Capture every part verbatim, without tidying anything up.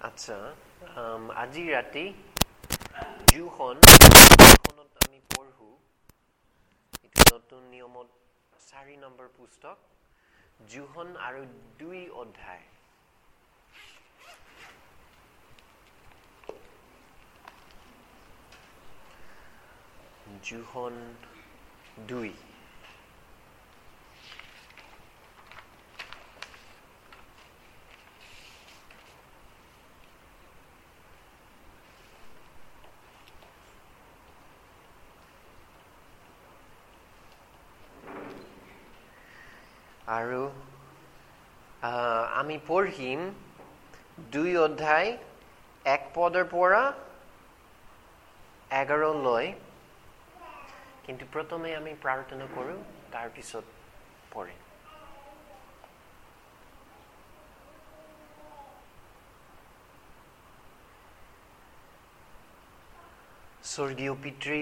আচ্ছা, আজি ৰাতি যিখন আমি পঢ়ো এইটো নতুন নিয়মত চাৰি নম্বৰ পুস্তক যোহন আৰু দুই অধ্যায়। যোহন দুই। আৰু আমি পঢ়িম দুই অধ্যায় এক পদৰ পৰা এঘাৰলৈ, কিন্তু প্ৰথমে আমি প্ৰাৰ্থনা কৰোঁ, তাৰপিছত পঢ়িম। স্বৰ্গীয় পিতৃ,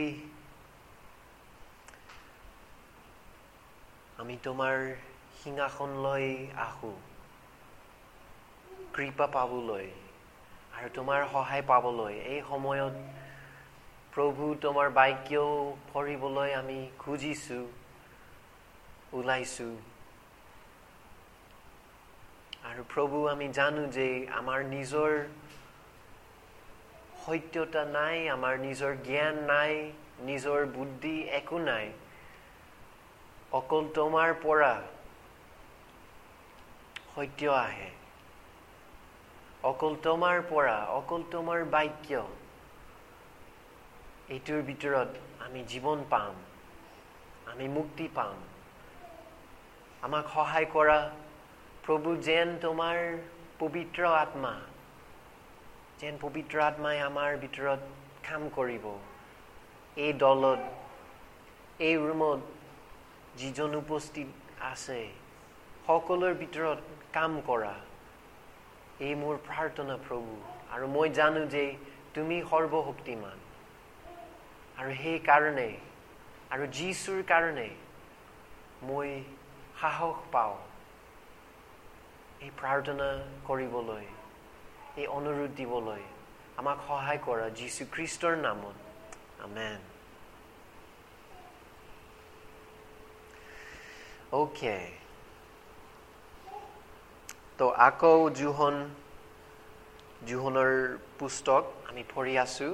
আমি তোমাৰ সিংহাসনলৈ আহোঁ কৃপা পাবলৈ আৰু তোমাৰ সহায় পাবলৈ। এই সময়ত প্ৰভু তোমাৰ বাক্য পঢ়িবলৈ আমি খুজিছোঁ, ওলাইছোঁ। আৰু প্ৰভু, আমি জানো যে আমাৰ নিজৰ সত্যতা নাই, আমাৰ নিজৰ জ্ঞান নাই, নিজৰ বুদ্ধি একো নাই। অকল তোমাৰ পৰা সত্য আহে, অকল তোমাৰ পৰা, অকল তোমাৰ বাক্য, এইটোৰ ভিতৰত আমি জীৱন পাম, আমি মুক্তি পাম। আমাক সহায় কৰা প্ৰভু, যেন তোমাৰ পবিত্ৰ আত্মা, যেন পবিত্ৰ আত্মাই আমাৰ ভিতৰত কাম কৰিব। এই দলত, এই ৰুমত যিজন উপস্থিত আছে সকলোৰ ভিতৰত কাম কৰা, এই মোৰ প্ৰাৰ্থনা প্ৰভু। আৰু মই জানো যে তুমি সৰ্বশক্তিমান, আৰু সেই কাৰণে আৰু যীশুৰ কাৰণে মই সাহস পাওঁ এই প্ৰাৰ্থনা কৰিবলৈ, এই অনুৰোধ দিবলৈ। আমাক সহায় কৰা যীশু খ্ৰীষ্টৰ নামত, আমেন। অ'কে, তো আকৌ যোহন যোহনৰ পুস্তক আমি পঢ়ি আছোঁ।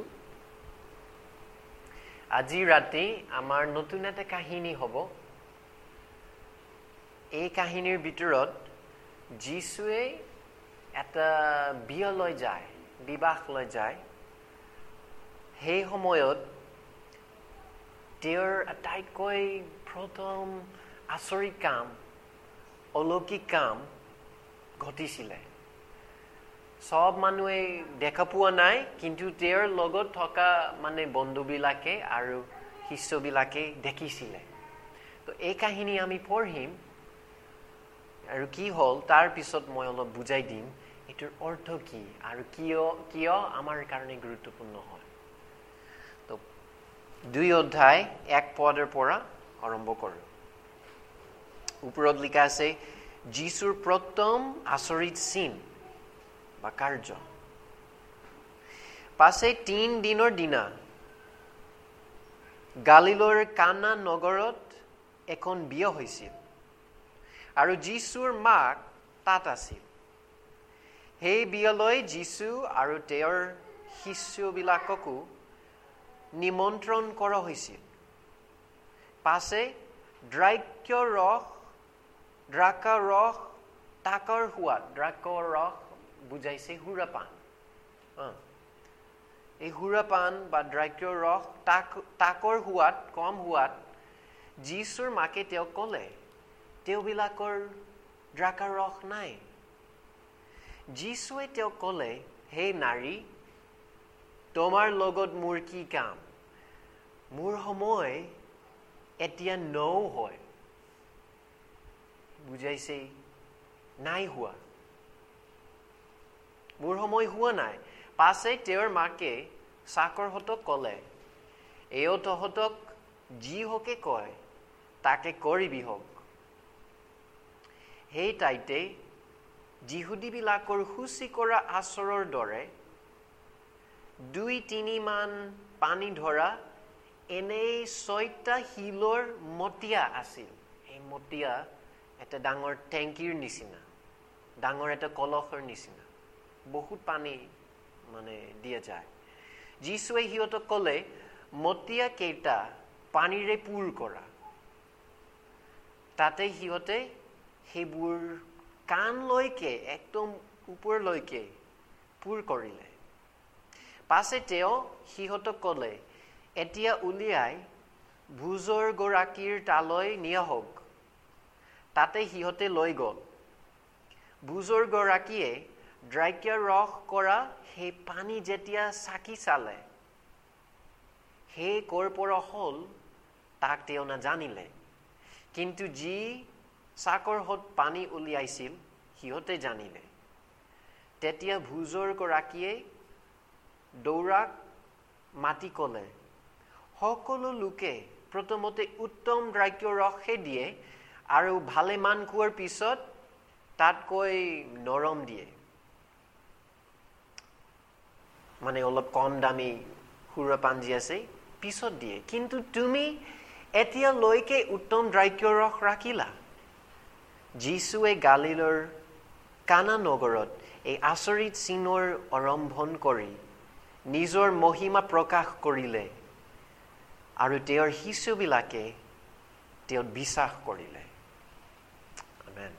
আজি ৰাতি আমাৰ নতুন এটা কাহিনী হ'ব। এই কাহিনীৰ ভিতৰত যীশুৱে এটা বিয়ালৈ যায়, বিবাহলৈ যায়। সেই সময়ত তেওঁৰ আটাইতকৈ প্ৰথম আচৰিত কাম, অলৌকিক কাম ঘটিছিলে। সব মানুহে দেখা পোৱা নাই, কিন্তু তেওঁৰ লগত থকা মানে বন্ধুবিলাকে আৰু শিষ্যবিলাকে দেখিছিলে। তো এই কাহিনী আমি পঢ়িম, আৰু কি হ'ল তাৰ পিছত মই অলপ বুজাই দিম এইটোৰ অৰ্থ কি আৰু কিয় কিয় আমাৰ কাৰণে গুৰুত্বপূৰ্ণ হয়। তো দুই অধ্যায় এক পদৰ পৰা আৰম্ভ কৰোঁ। ওপৰত লিখা আছে, যীশুৰ প্ৰথম আচৰিত চিন বা কাৰ্য। পাছে তিন দিনৰ দিনা গালিলৰ কানা নগৰত এখন বিয়া হৈছিল, আৰু যীশুৰ মাক তাত আছিল। সেই বিয়ালৈ যীশু আৰু তেওঁৰ শিষ্যবিলাককো নিমন্ত্ৰণ কৰা হৈছিল। পাছে দ্ৰাক্ষ ৰস দ্ৰাক্ষা ৰস তাকৰ সোৱাদ, দ্ৰাক্ষ ৰস বুজাইছে সুৰাপান। এই সুৰাপান বা দ্ৰাক্ষ ৰস তাক তাকৰ সোৱাদ কম সোৱাদ। যীশুৰ মাকে তেওঁক ক'লে, তেওঁবিলাকৰ দ্ৰাক্ষা ৰস নাই। যীশুৱে তেওঁক ক'লে, হে নাৰী, তোমাৰ লগত মোৰ কি কাম? মোৰ সময় এতিয়া নৌ হয়। বুজাইছে, নাই হোৱা, মোৰ সময় হোৱা নাই। পাছে তেওঁৰ মাকে চাকৰহঁতক ক'লে, এও তহঁতক যি হকে কয় তাকে কৰিবি হওক। সেই তাইতে যিহুদীবিলাকৰ শুচি কৰা আচৰৰ দৰে দুই তিনিমান পানী ধৰা এনেই ছয়টা শিলৰ মতিয়া আছিল। এই মতিয়া এটা ডাঙৰ টেংকিৰ নিচিনা, ডাঙৰ এটা কলহৰ নিচিনা, বহুত পানী মানে দিয়া যায়। যীশুৱে সিহঁতক ক'লে, মতিয়া কেইটা পানীৰে পূৰ কৰা। তাতে সিহঁতে সেইবোৰ কাণলৈকে একদম ওপৰলৈকে পূৰ কৰিলে। পাছে তেওঁ সিহঁতক ক'লে, এতিয়া উলিয়াই ভোজৰ গৰাকীৰ তালৈ নিয়া হওক। তাতে সিহঁতে লৈ গ'ল। ভোজৰ গৰাকীয়ে দ্ৰাক্ষা ৰস কৰা সেই পানী যেতিয়া চাকি চালে, সেই ক'ৰ পৰা হ'ল তাক তেওঁ নাজানিলে। কিন্তু যি চাকৰ হত পানী উলিয়াইছিল সিহঁতে জানিলে। তেতিয়া ভোজৰ গৰাকীয়ে দৌৰাক মাতি ক'লে, সকলো লোকে প্ৰথমতে উত্তম দ্ৰাক্ষা ৰসহে দিয়ে আৰু ভালেমান খোৱাৰ পিছত তাতকৈ নৰম দিয়ে, মানে অলপ কম দামী সুৰা পাঞ্জি আছে পিছত দিয়ে, কিন্তু তুমি এতিয়ালৈকে উত্তম দ্ৰাক্ষা ৰস ৰাখিলা। যীশুৱে গালিলৰ কানা নগৰত এই আচৰিত চিনৰ আৰম্ভণ কৰি নিজৰ মহিমা প্ৰকাশ কৰিলে আৰু তেওঁৰ শিষ্যবিলাকে তেওঁত বিশ্বাস কৰিলে। আমেন।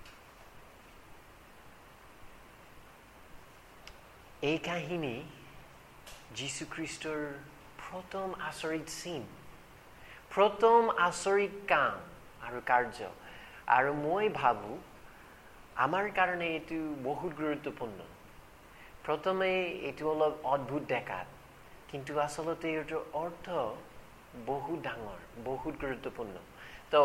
এই কাহিনী যীশুখ্ৰীষ্টৰ প্ৰথম আচৰিত চিন, প্ৰথম আচৰিত কাম আৰু কাৰ্য। আৰু মই ভাবোঁ আমাৰ কাৰণে এইটো বহুত গুৰুত্বপূৰ্ণ। প্ৰথমে এইটো অলপ অদ্ভুত দেখাত, কিন্তু আচলতে এইটোৰ অৰ্থ বহুত ডাঙৰ, বহুত গুৰুত্বপূৰ্ণ। তো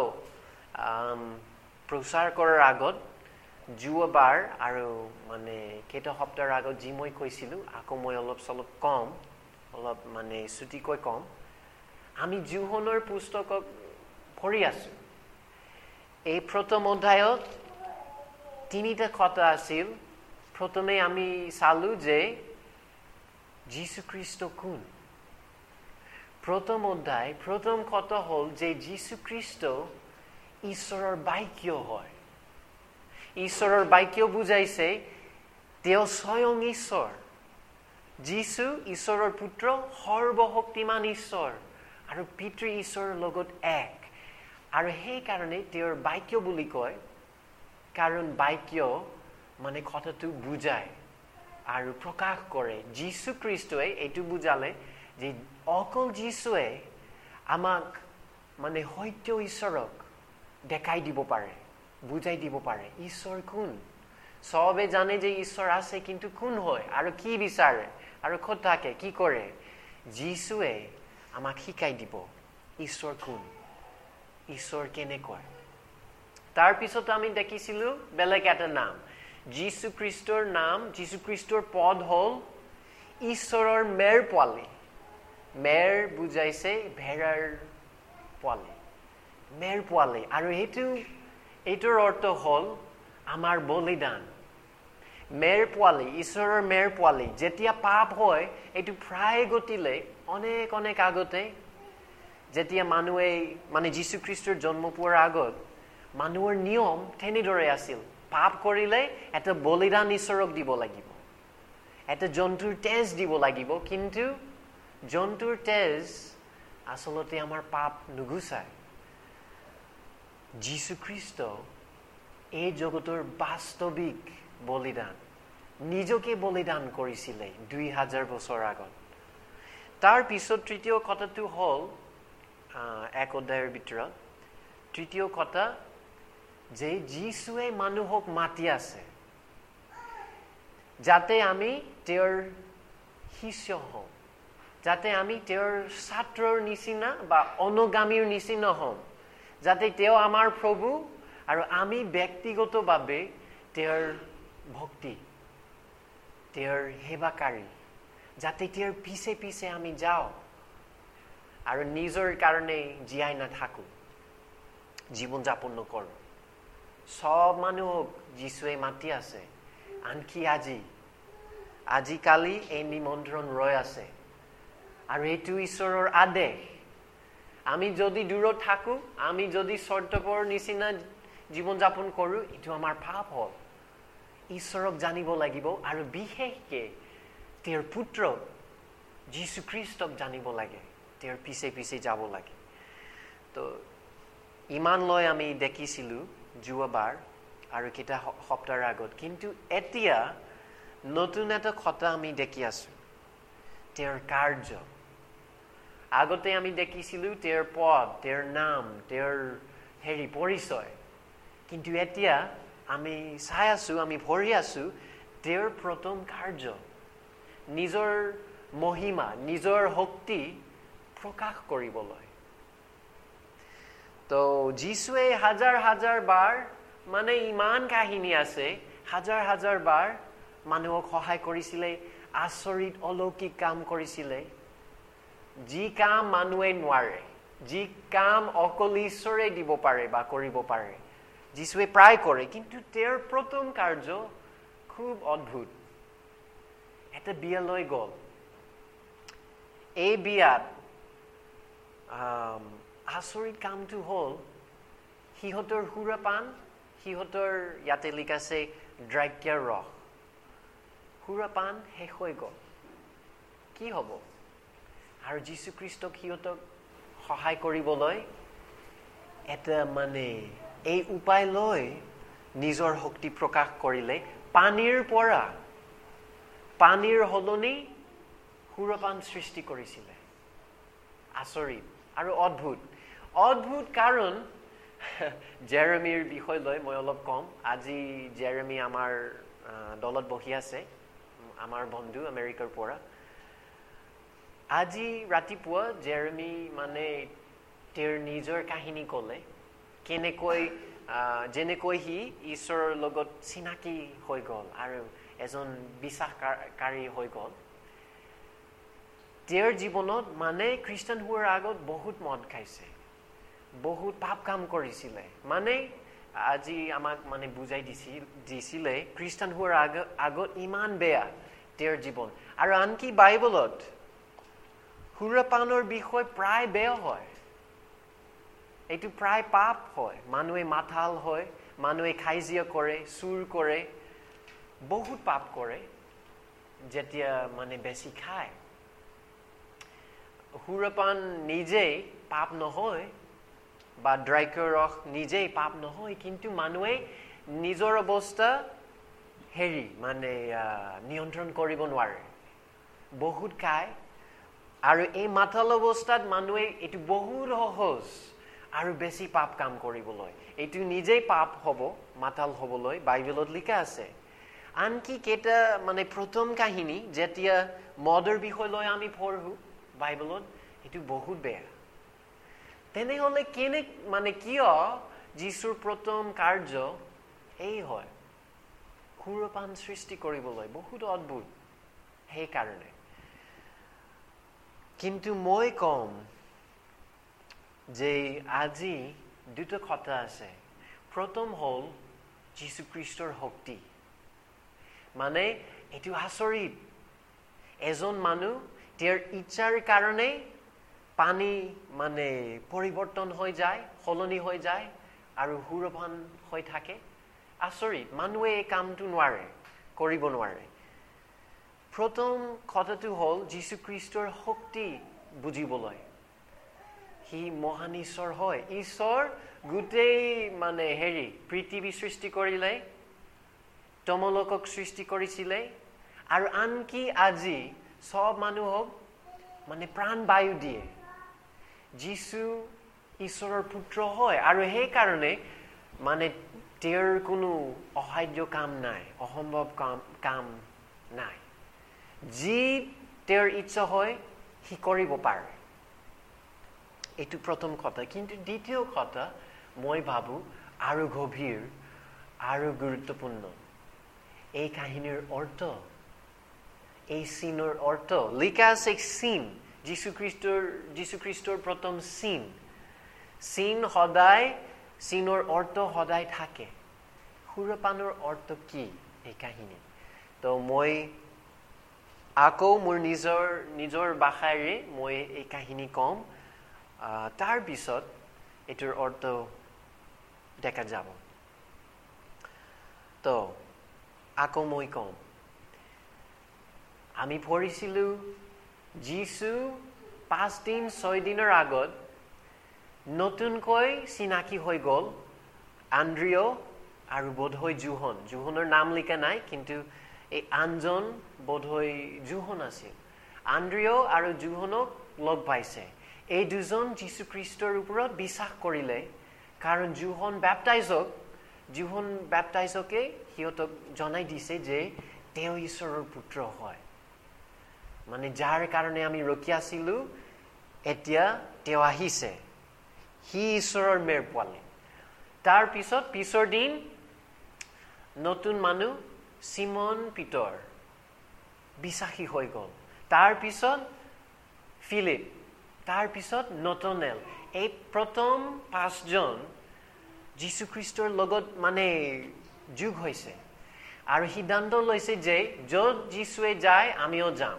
প্ৰচাৰ কৰাৰ আগত যোৱাবাৰ আৰু মানে কেইটা সপ্তাহৰ আগত যি মই কৈছিলোঁ, আকৌ মই অলপ চলপ কম, অলপ মানে চুটিকৈ কম। আমি যোহনৰ পুস্তকক পঢ়ি আছোঁ। এই প্ৰথম অধ্যায়ত তিনিটা কথা আছিল। প্ৰথমে আমি চালো যে যীশুখ্ৰীষ্ট কোন। প্ৰথম অধ্যায় প্ৰথম কথা হ'ল যে যীশুখ্ৰীষ্ট ঈশ্বৰৰ বাক্য হয়। ঈশ্বৰৰ বাক্য বুজাইছে তেওঁ স্বয়ং ঈশ্বৰ। যীশু ঈশ্বৰৰ পুত্ৰ, সৰ্বশক্তিমান ঈশ্বৰ আৰু পিতৃ ঈশ্বৰৰ লগত এক। আৰু সেইকাৰণে তেওঁৰ বাক্য বুলি কয়, কাৰণ বাক্য মানে কথাটো বুজায় আৰু প্ৰকাশ কৰে। যীশুখ্ৰীষ্টই এইটো বুজালে যে অকল যীশুৱে আমাক মানে সত্য ঈশ্বৰক দেখাই দিব পাৰে, বুজাই দিব পাৰে। ঈশ্বৰ কোন? চবে জানে যে ঈশ্বৰ আছে, কিন্তু কোন হয় আৰু কি বিচাৰে আৰু ক'ত থাকে, কি কৰে? যীশুৱে আমাক শিকাই দিব ঈশ্বৰ কোন, ঈশ্বৰ কেনেকুৱা। তাৰপিছত আমি দেখিছিলোঁ বেলেগ এটা নাম। যীশুখ্ৰীষ্টৰ নাম, যীশুখ্ৰীষ্টৰ পদ হ'ল ঈশ্বৰৰ মেৰ পোৱালি। মেৰ বুজাইছে ভেড়াৰ পোৱালি, মেৰ পোৱালি। আৰু সেইটো এইটোৰ অৰ্থ হ'ল আমাৰ বলিদান। মেৰ পোৱালি, ঈশ্বৰৰ মেৰ পোৱালি। যেতিয়া পাপ হয়, এইটো প্ৰায় গতিলে অনেক অনেক আগতে, যেতিয়া মানুহে মানে যীশুখ্ৰীষ্টৰ জন্ম পোৱাৰ আগত মানুহৰ নিয়ম তেনেদৰে আছিল। পাপ কৰিলে এটা বলিদান ঈশ্বৰক দিব লাগিব, এটা জন্তুৰ তেজ দিব লাগিব। কিন্তু জন্তুৰ তেজ আচলতে আমাৰ পাপ নুগুচায়। যীশুখ্ৰীষ্ট এই জগতৰ বাস্তৱিক বলিদান, নিজকে বলিদান কৰিছিলে দুই হাজাৰ বছৰ আগত। তাৰ পিছত তৃতীয় কথাটো হ'ল এক অধ্যায়ৰ ভিতৰত তৃতীয় কথা যে যীশুৱে মানুহক মাতি আছে যাতে আমি তেওঁৰ শিষ্য হওঁ, যাতে আমি তেওঁৰ ছাত্ৰৰ নিচিনা বা অনুগামীৰ নিচিনা হওঁ, যাতে তেওঁ আমাৰ প্ৰভু আৰু আমি ব্যক্তিগতভাৱে তেওঁৰ ভক্তি, তেওঁৰ সেৱাকাৰী, যাতে তেওঁৰ পিছে পিছে আমি যাওঁ আৰু নিজৰ কাৰণে জীয়াই নাথাকোঁ, জীৱন যাপন নকৰোঁ। সব মানুহক যীশুৱে মাতি আছে আনকি আজি আজিকালি এই নিমন্ত্ৰণ ৰৈ আছে আৰু এইটো ঈশ্বৰৰ আদেশ আমি যদি দূৰত থাকো আমি যদি স্বাৰ্থপৰ নিচিনা জীৱন যাপন কৰো এইটো আমাৰ পাপ হ'ল ঈশ্বৰক জানিব লাগিব আৰু বিশেষকে তেওঁৰ পুত্ৰ যীশু খ্ৰীষ্টক জানিব লাগে তেওঁৰ পিছে পিছে যাব লাগে তো ইমান লৈ আমি দেখিছিলো যোৱাবাৰ আৰু কেইটা সপ্তাহৰ আগত কিন্তু এতিয়া নতুন এটা কথা আমি দেখি আছো তেওঁৰ কাৰ্য আগতে আমি দেখিছিলো তেওঁৰ পদ তেওঁৰ নাম তেওঁৰ হেৰি পৰিচয় কিন্তু এতিয়া আমি চাই আছো আমি পঢ়ি আছো তেওঁৰ প্ৰথম কাৰ্য নিজৰ মহিমা নিজৰ শক্তি প্ৰকাশ কৰিবলৈ তো যীশুৱে হাজাৰ হাজাৰ বাৰ মানে ইমান কাহিনী আছে হাজাৰ হাজাৰ বাৰ মানুহক সহায় কৰিছিলে আচৰিত অলৌকিক কাম কৰিছিলে যি কাম মানুহে নোৱাৰে যি কাম অকল ঈশ্বৰে দিব পাৰে বা কৰিব পাৰে যীশুৱে প্ৰায় কৰে কিন্তু তেওঁৰ প্ৰথম কাৰ্য খুব অদ্ভুত এটা বিয়ালৈ গ'ল এই বিয়াত আচৰিত কামটো হ'ল সিহঁতৰ সুৰাপান সিহঁতৰ ইয়াতে লিখা আছে দ্ৰাক্ষাৰ ৰস সুৰাপান শেষ হৈ গ'ল কি হ'ব আৰু যীশু খ্ৰীষ্টক সিহঁতক সহায় কৰিবলৈ এটা মানে এই উপায় লৈ নিজৰ শক্তি প্ৰকাশ কৰিলে পানীৰ পৰা পানীৰ সলনি সুৰাপান সৃষ্টি কৰিছিলে আচৰিত আৰু অদ্ভুত অদ্ভুত কাৰণ জেৰেমিৰ বিষয় লৈ মই অলপ কম আজি জেৰেমি আমাৰ দলত বহি আছে আমাৰ বন্ধু আমেৰিকাৰ পৰা আজি ৰাতিপুৱা জেৰেমি মানে তেওঁৰ নিজৰ কাহিনী ক'লে কেনেকৈ যেনেকৈ সি ঈশ্বৰৰ লগত চিনাকি হৈ গ'ল আৰু এজন বিশ্বাসকাৰী হৈ গ'ল তেওঁৰ জীৱনত মানে খ্ৰীষ্টান হোৱাৰ আগত বহুত মদ খাইছে বহুত পাপ কাম কৰিছিলে মানে আজি আমাক মানে বুজাই দিছিল দিছিলে খ্ৰীষ্টান হোৱাৰ আগত ইমান বেয়া তেওঁৰ জীৱন আৰু আনকি বাইবেলত সুৰাপানৰ বিষয় প্ৰায় বেয়া হয় এইটো প্ৰায় পাপ হয় মানুহে মাতাল হয় মানুহে কাজিয়া কৰে চুৰ কৰে বহুত পাপ কৰে যেতিয়া মানে বেছি খায় সুৰাপান নিজেই পাপ নহয় বা দ্ৰাক্ষাৰ ৰস নিজেই পাপ নহয় কিন্তু মানুহে নিজৰ অৱস্থা হেৰি মানে নিয়ন্ত্ৰণ কৰিব নোৱাৰে বহুত খায় আৰু এই মাতাল অৱস্থাত মানুহে এইটো বহুত সহজ আৰু বেছি পাপ কাম কৰিবলৈ এইটো নিজেই পাপ হ'ব মাতাল হ'বলৈ বাইবেলত লিখা আছে আনকি কেইটা মানে প্ৰথম কাহিনী যেতিয়া মদৰ বিষয় লৈ আমি পঢ়ো বাইবেলত এইটো বহুত বেয়া তেনেহ'লে কেনে মানে কিয় যীশুৰ প্ৰথম কাৰ্য এই হয় সুৰাপান সৃষ্টি কৰিবলৈ বহুত অদ্ভুত সেইকাৰণে কিন্তু মই কম যে আজি দুটা কথা আছে প্ৰথম হ'ল যীশু খ্ৰীষ্টৰ শক্তি মানে এইটো আচৰিত এজন মানুহ তেওঁৰ ইচ্ছাৰ কাৰণে পানী মানে পৰিৱৰ্তন হৈ যায় সলনি হৈ যায় আৰু সুৰাপান হৈ থাকে আচৰিত মানুহে এই কামটো নোৱাৰে কৰিব নোৱাৰে প্ৰথম কথাটো হ'ল যীশু খ্ৰীষ্টৰ শক্তি বুজিবলৈ সি মহান ঈশ্বৰ হয় ঈশ্বৰ গোটেই মানে হেৰি পৃথিৱী সৃষ্টি কৰিলে তমলোকক সৃষ্টি কৰিছিলে আৰু আনকি আজি সব মানুহক মানে প্ৰাণ বায়ু দিয়ে যীশু ঈশ্বৰৰ পুত্ৰ হয় আৰু সেইকাৰণে মানে তেওঁৰ কোনো অসাধ্য কাম নাই অসম্ভৱ কাম কাম নাই যি তেওঁৰ ইচ্ছা হয় সি কৰিব পাৰে এইটো প্ৰথম কথা কিন্তু দ্বিতীয় কথা মই ভাবো আৰু গভীৰ আৰু গুৰুত্বপূৰ্ণ এই কাহিনীৰ অৰ্থ এই চিনৰ অৰ্থ লিখা আছে চিন যীশু খ্ৰীষ্টৰ যীশু খ্ৰীষ্টৰ প্ৰথম চিন চিন সদায় চিনৰ অৰ্থ সদায় থাকে সুৰপানৰ অৰ্থ কি এই কাহিনী? তো মই আকৌ মোৰ নিজৰ নিজৰ ভাষাৰে মই এই কাহিনী কম, তাৰ পিছত এইটোৰ অৰ্থ দেখা যাব। তো আকৌ মই কম, আমি পঢ়িছিলোঁ যীশু পাঁচ দিন ছয় দিনৰ আগত নতুনকৈ চিনাকি হৈ গ'ল আন্দ্ৰিয় আৰু বোধহয় জোহন। জোহনৰ নাম লিখা নাই, কিন্তু এই আনজন বোধহয় জোহন আছিল। আন্দ্ৰিয় আৰু জোহনক লগ পাইছে। এই দুজন যীশুখ্ৰীষ্টৰ ওপৰত বিশ্বাস কৰিলে, কাৰণ জোহন বেপ্টাইজক জোহন বেপ্টাইজকে সিহঁতক জনাই দিছে যে তেওঁ ঈশ্বৰৰ পুত্ৰ হয়, মানে যাৰ কাৰণে আমি ৰখি আছিলোঁ এতিয়া তেওঁ আহিছে, সি ঈশ্বৰৰ মেৰ পোৱালি। তাৰ পিছত পিছৰ দিন নতুন মানুহ চিমন পিতৰ বিশ্বাসী হৈ গ'ল। তাৰ পিছত ফিলিপ, তাৰ পিছত নতনেল। এই প্ৰথম পাঁচজন যীশুখ্ৰীষ্টৰ লগত মানে যোগ হৈছে আৰু সিদ্ধান্ত লৈছে যে য'ত যীশুৱে যায় আমিও যাম।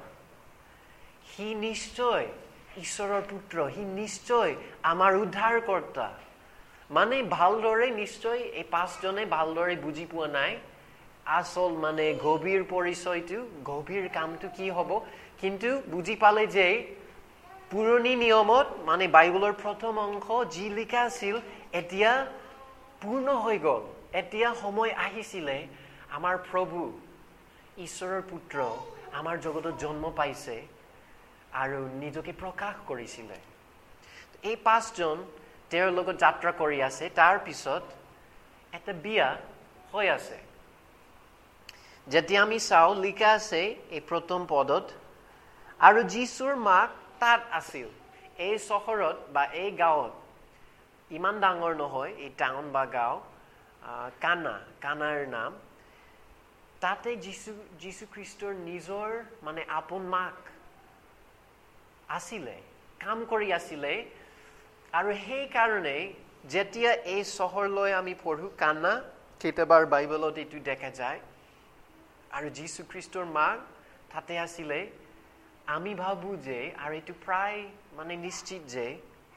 সি নিশ্চয় ঈশ্বৰৰ পুত্ৰ, সি নিশ্চয় আমাৰ উদ্ধাৰকৰ্তা। মানে ভালদৰে নিশ্চয় এই পাঁচজনে ভালদৰে বুজি পোৱা নাই আচল মানে গভীৰ পৰিচয়টো, গভীৰ কামটো কি হ'ব, কিন্তু বুজি পালে যে পুৰণি নিয়মত মানে বাইবেলৰ প্ৰথম অংশ যি লিখা আছিল এতিয়া পূৰ্ণ হৈ গ'ল। এতিয়া সময় আহিছিলে আমাৰ প্ৰভু ঈশ্বৰৰ পুত্ৰ আমাৰ জগতত জন্ম পাইছে আৰু নিজকে প্ৰকাশ কৰিছিলে। এই পাঁচজন তেওঁৰ লগত যাত্ৰা কৰি আছে। তাৰ পিছত এটা বিয়া হৈ আছে। যেতিয়া আমি চাওঁ লিখা আছে এই প্ৰথম পদত, আৰু যীশুৰ মাক তাত আছিল। এই চহৰত বা এই গাঁৱত, ইমান ডাঙৰ নহয় এই টাউন বা গাঁও, কানা, কানাৰ নাম। তাতে যীশু যীশুখ্ৰীষ্টৰ নিজৰ মানে আপোন মাক আছিলে, কাম কৰি আছিলে। আৰু সেইকাৰণে যেতিয়া এই চহৰলৈ আমি পঢ়ো কানা, কেতিয়াবাৰ বাইবেলত এইটো দেখা যায়, আৰু যীশুখ্ৰীষ্টৰ মাক তাতে আছিলে। আমি ভাবো যে, আৰু এইটো প্ৰায় মানে নিশ্চিত যে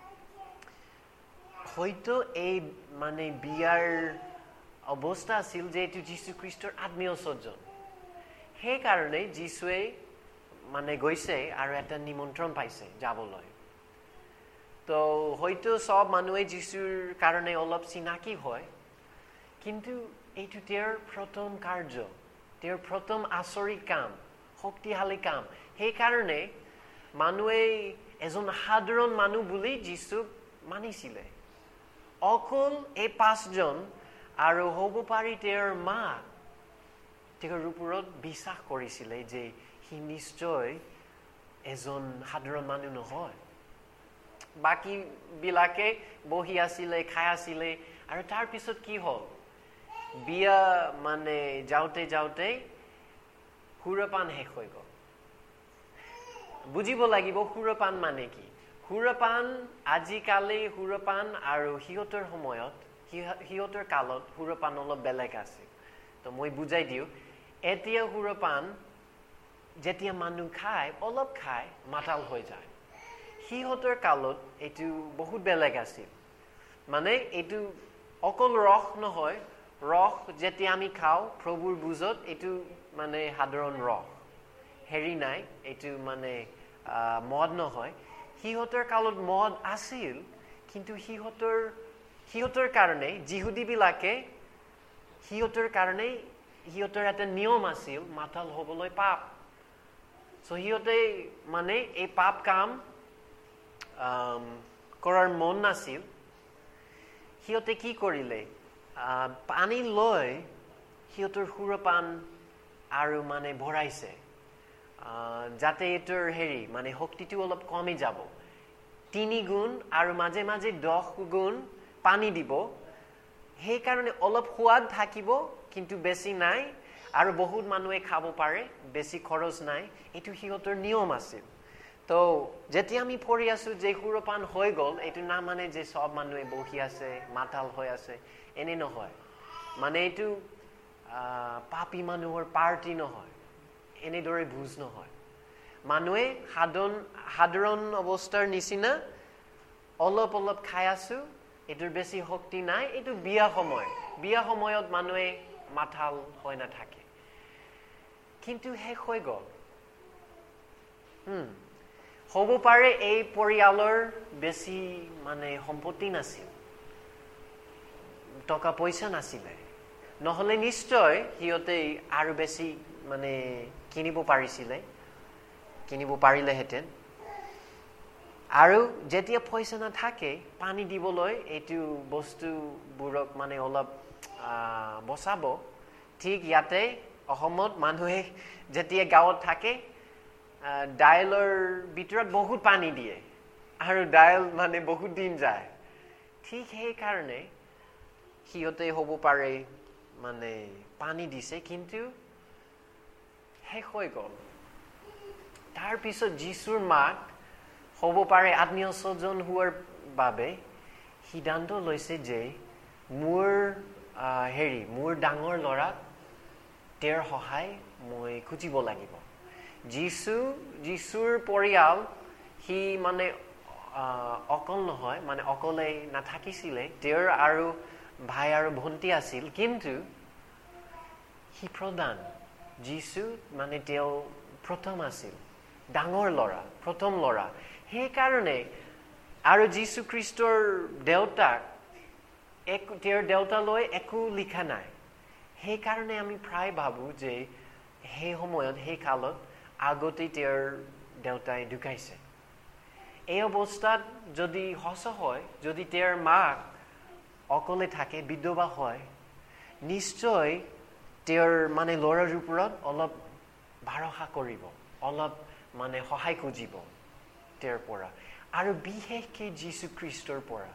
হয়তো এই মানে বিয়াৰ অৱস্থা আছিল যে এইটো যীশুখ্ৰীষ্টৰ আত্মীয় স্বজন। সেইকাৰণে যীশুৱে মানে গৈছে আৰু এটা নিমন্ত্ৰণ পাইছে যাবলৈ। তো হয়তো চব মানুহে যীশুৰ কাৰণে অলপ চিনাকি হয়, কিন্তু এইটো তেওঁৰ প্ৰথম কাৰ্য, তেওঁৰ প্ৰথম আচৰিত কাম, শক্তিশালী কাম। সেইকাৰণে মানুহে এজন সাধাৰণ মানুহ বুলি যীশুক মানিছিলে। অকল এই পাঁচজন আৰু হ'ব পাৰি তেওঁৰ মা তেওঁৰ ওপৰত বিশ্বাস কৰিছিলে যে সি নিশ্চয় এজন সাধাৰণ মানুহ নহয়। বাকী বিলাকে বহি আছিলে, খাই আছিলে। আৰু তাৰ পিছত কি হ'ল, বিয়া মানে যাওঁতে যাওঁতে সুৰাপান শেষ হৈ গ'ল। বুজিব লাগিব সুৰাপান মানে কি। সুৰাপান আজিকালি সুৰাপান আৰু সিহঁতৰ সময়ত সিহঁতৰ কালত সুৰাপান অলপ বেলেগ আছিল। তো মই বুজাই দিওঁ। এতিয়া সুৰাপান যেতিয়া মানুহ খায়, অলপ খাই মাতাল হৈ যায়। সিহঁতৰ কালত এইটো বহুত বেলেগ আছিল। মানে এইটো অকল ৰস নহয়, ৰস যেতিয়া আমি খাওঁ প্ৰভুৰ বুজত এইটো মানে সাধাৰণ ৰস, হেৰি নাই, এইটো মানে মদ নহয়। সিহঁতৰ কালত মদ আছিল, কিন্তু সিহঁতৰ সিহঁতৰ কাৰণে যিহুদীবিলাকে সিহঁতৰ কাৰণে সিহঁতৰ এটা নিয়ম আছিল মাতাল হ'বলৈ পাপ। চ' সিহঁতে মানে এই পাপ কাম কৰাৰ মন নাছিল। সিহঁতে কি কৰিলে, পানী লৈ সিহঁতৰ সুৰাপান আৰু মানে ভৰাইছে, যাতে এইটোৰ হেৰি মানে শক্তিটো অলপ কমি যাব। তিনি গুণ আৰু মাজে মাজে দহ গুণ পানী দিব। সেইকাৰণে অলপ সোৱাদ থাকিব, কিন্তু বেছি নাই, আৰু বহুত মানুহে খাব পাৰে, বেছি খৰচ নাই। এইটো সিহঁতৰ নিয়ম আছিল। তো যেতিয়া আমি পঢ়ি আছো যে সুৰাপান হৈ গ'ল, এইটো না মানে যে চব মানুহে বহি আছে মাতাল হৈ আছে, এনে নহয়। মানে এইটো পাপী মানুহৰ পাৰ্টি নহয়, এনেদৰে ভোজ নহয়। মানুহে সাধাৰণ সাধাৰণ অৱস্থাৰ নিচিনা অলপ অলপ খাই আছো, এইটোৰ বেছি শক্তি নাই, এইটো বিয়া সময়। বিয়া সময়ত মানুহে মাথাল হৈ নাথাকে, কিন্তু শেষ হৈ গ'ল। হুম হ'ব পাৰে এই পৰিয়ালৰ বেছি মানে সম্পত্তি নাছিল, টকা পইচা নাছিলে, নহ'লে নিশ্চয় সিহঁতে আৰু বেছি মানে কিনিব পাৰিছিলে, কিনিব পাৰিলেহেঁতেন। আৰু যেতিয়া পইচা নাথাকে পানী দিবলৈ এইটো বস্তুবোৰক মানে অলপ বচাব। ঠিক ইয়াতে অসমত মানুহে যেতিয়া গাঁৱত থাকে দাইলৰ ভিতৰত বহুত পানী দিয়ে আৰু দাইল মানে বহুত দিন যায়। ঠিক সেইকাৰণে সিহঁতে হ'ব পাৰে মানে পানী দিছে, কিন্তু শেষ হৈ গ'ল। তাৰপিছত যীশুৰ মাক হ'ব পাৰে আত্মীয় স্বজন হোৱাৰ বাবে সিদ্ধান্ত লৈছে যে মোৰ হেৰি মোৰ ডাঙৰ ল'ৰাক তেওঁৰ সহায় মই খুজিব লাগিব। যীশু যীশুৰ পৰিয়াল সি মানে অকল নহয়, মানে অকলে নাথাকিছিলে, তেওঁৰ আৰু ভাই আৰু ভণ্টি আছিল, কিন্তু সি প্ৰধান। যীশু মানে তেওঁ প্ৰথম আছিল, ডাঙৰ ল'ৰা, প্ৰথম ল'ৰা। সেইকাৰণে আৰু যীশু খ্ৰীষ্টৰ দেউতাক একো তেওঁৰ দেউতালৈ একো লিখা নাই। সেইকাৰণে আমি প্ৰায় ভাবোঁ যে সেই সময়ত সেই কালত আগতে তেওঁৰ দেউতাই ঢুকাইছে। এই অৱস্থাত যদি সঁচা হয়, যদি তেওঁৰ মাক অকলে থাকে, বিধৱা হয়, নিশ্চয় তেওঁৰ মানে ল'ৰাৰ ওপৰত অলপ ভৰসা কৰিব, অলপ মানে সহায় খুজিব তেওঁৰ পৰা, আৰু বিশেষকৈ যীশু খ্ৰীষ্টৰ পৰা।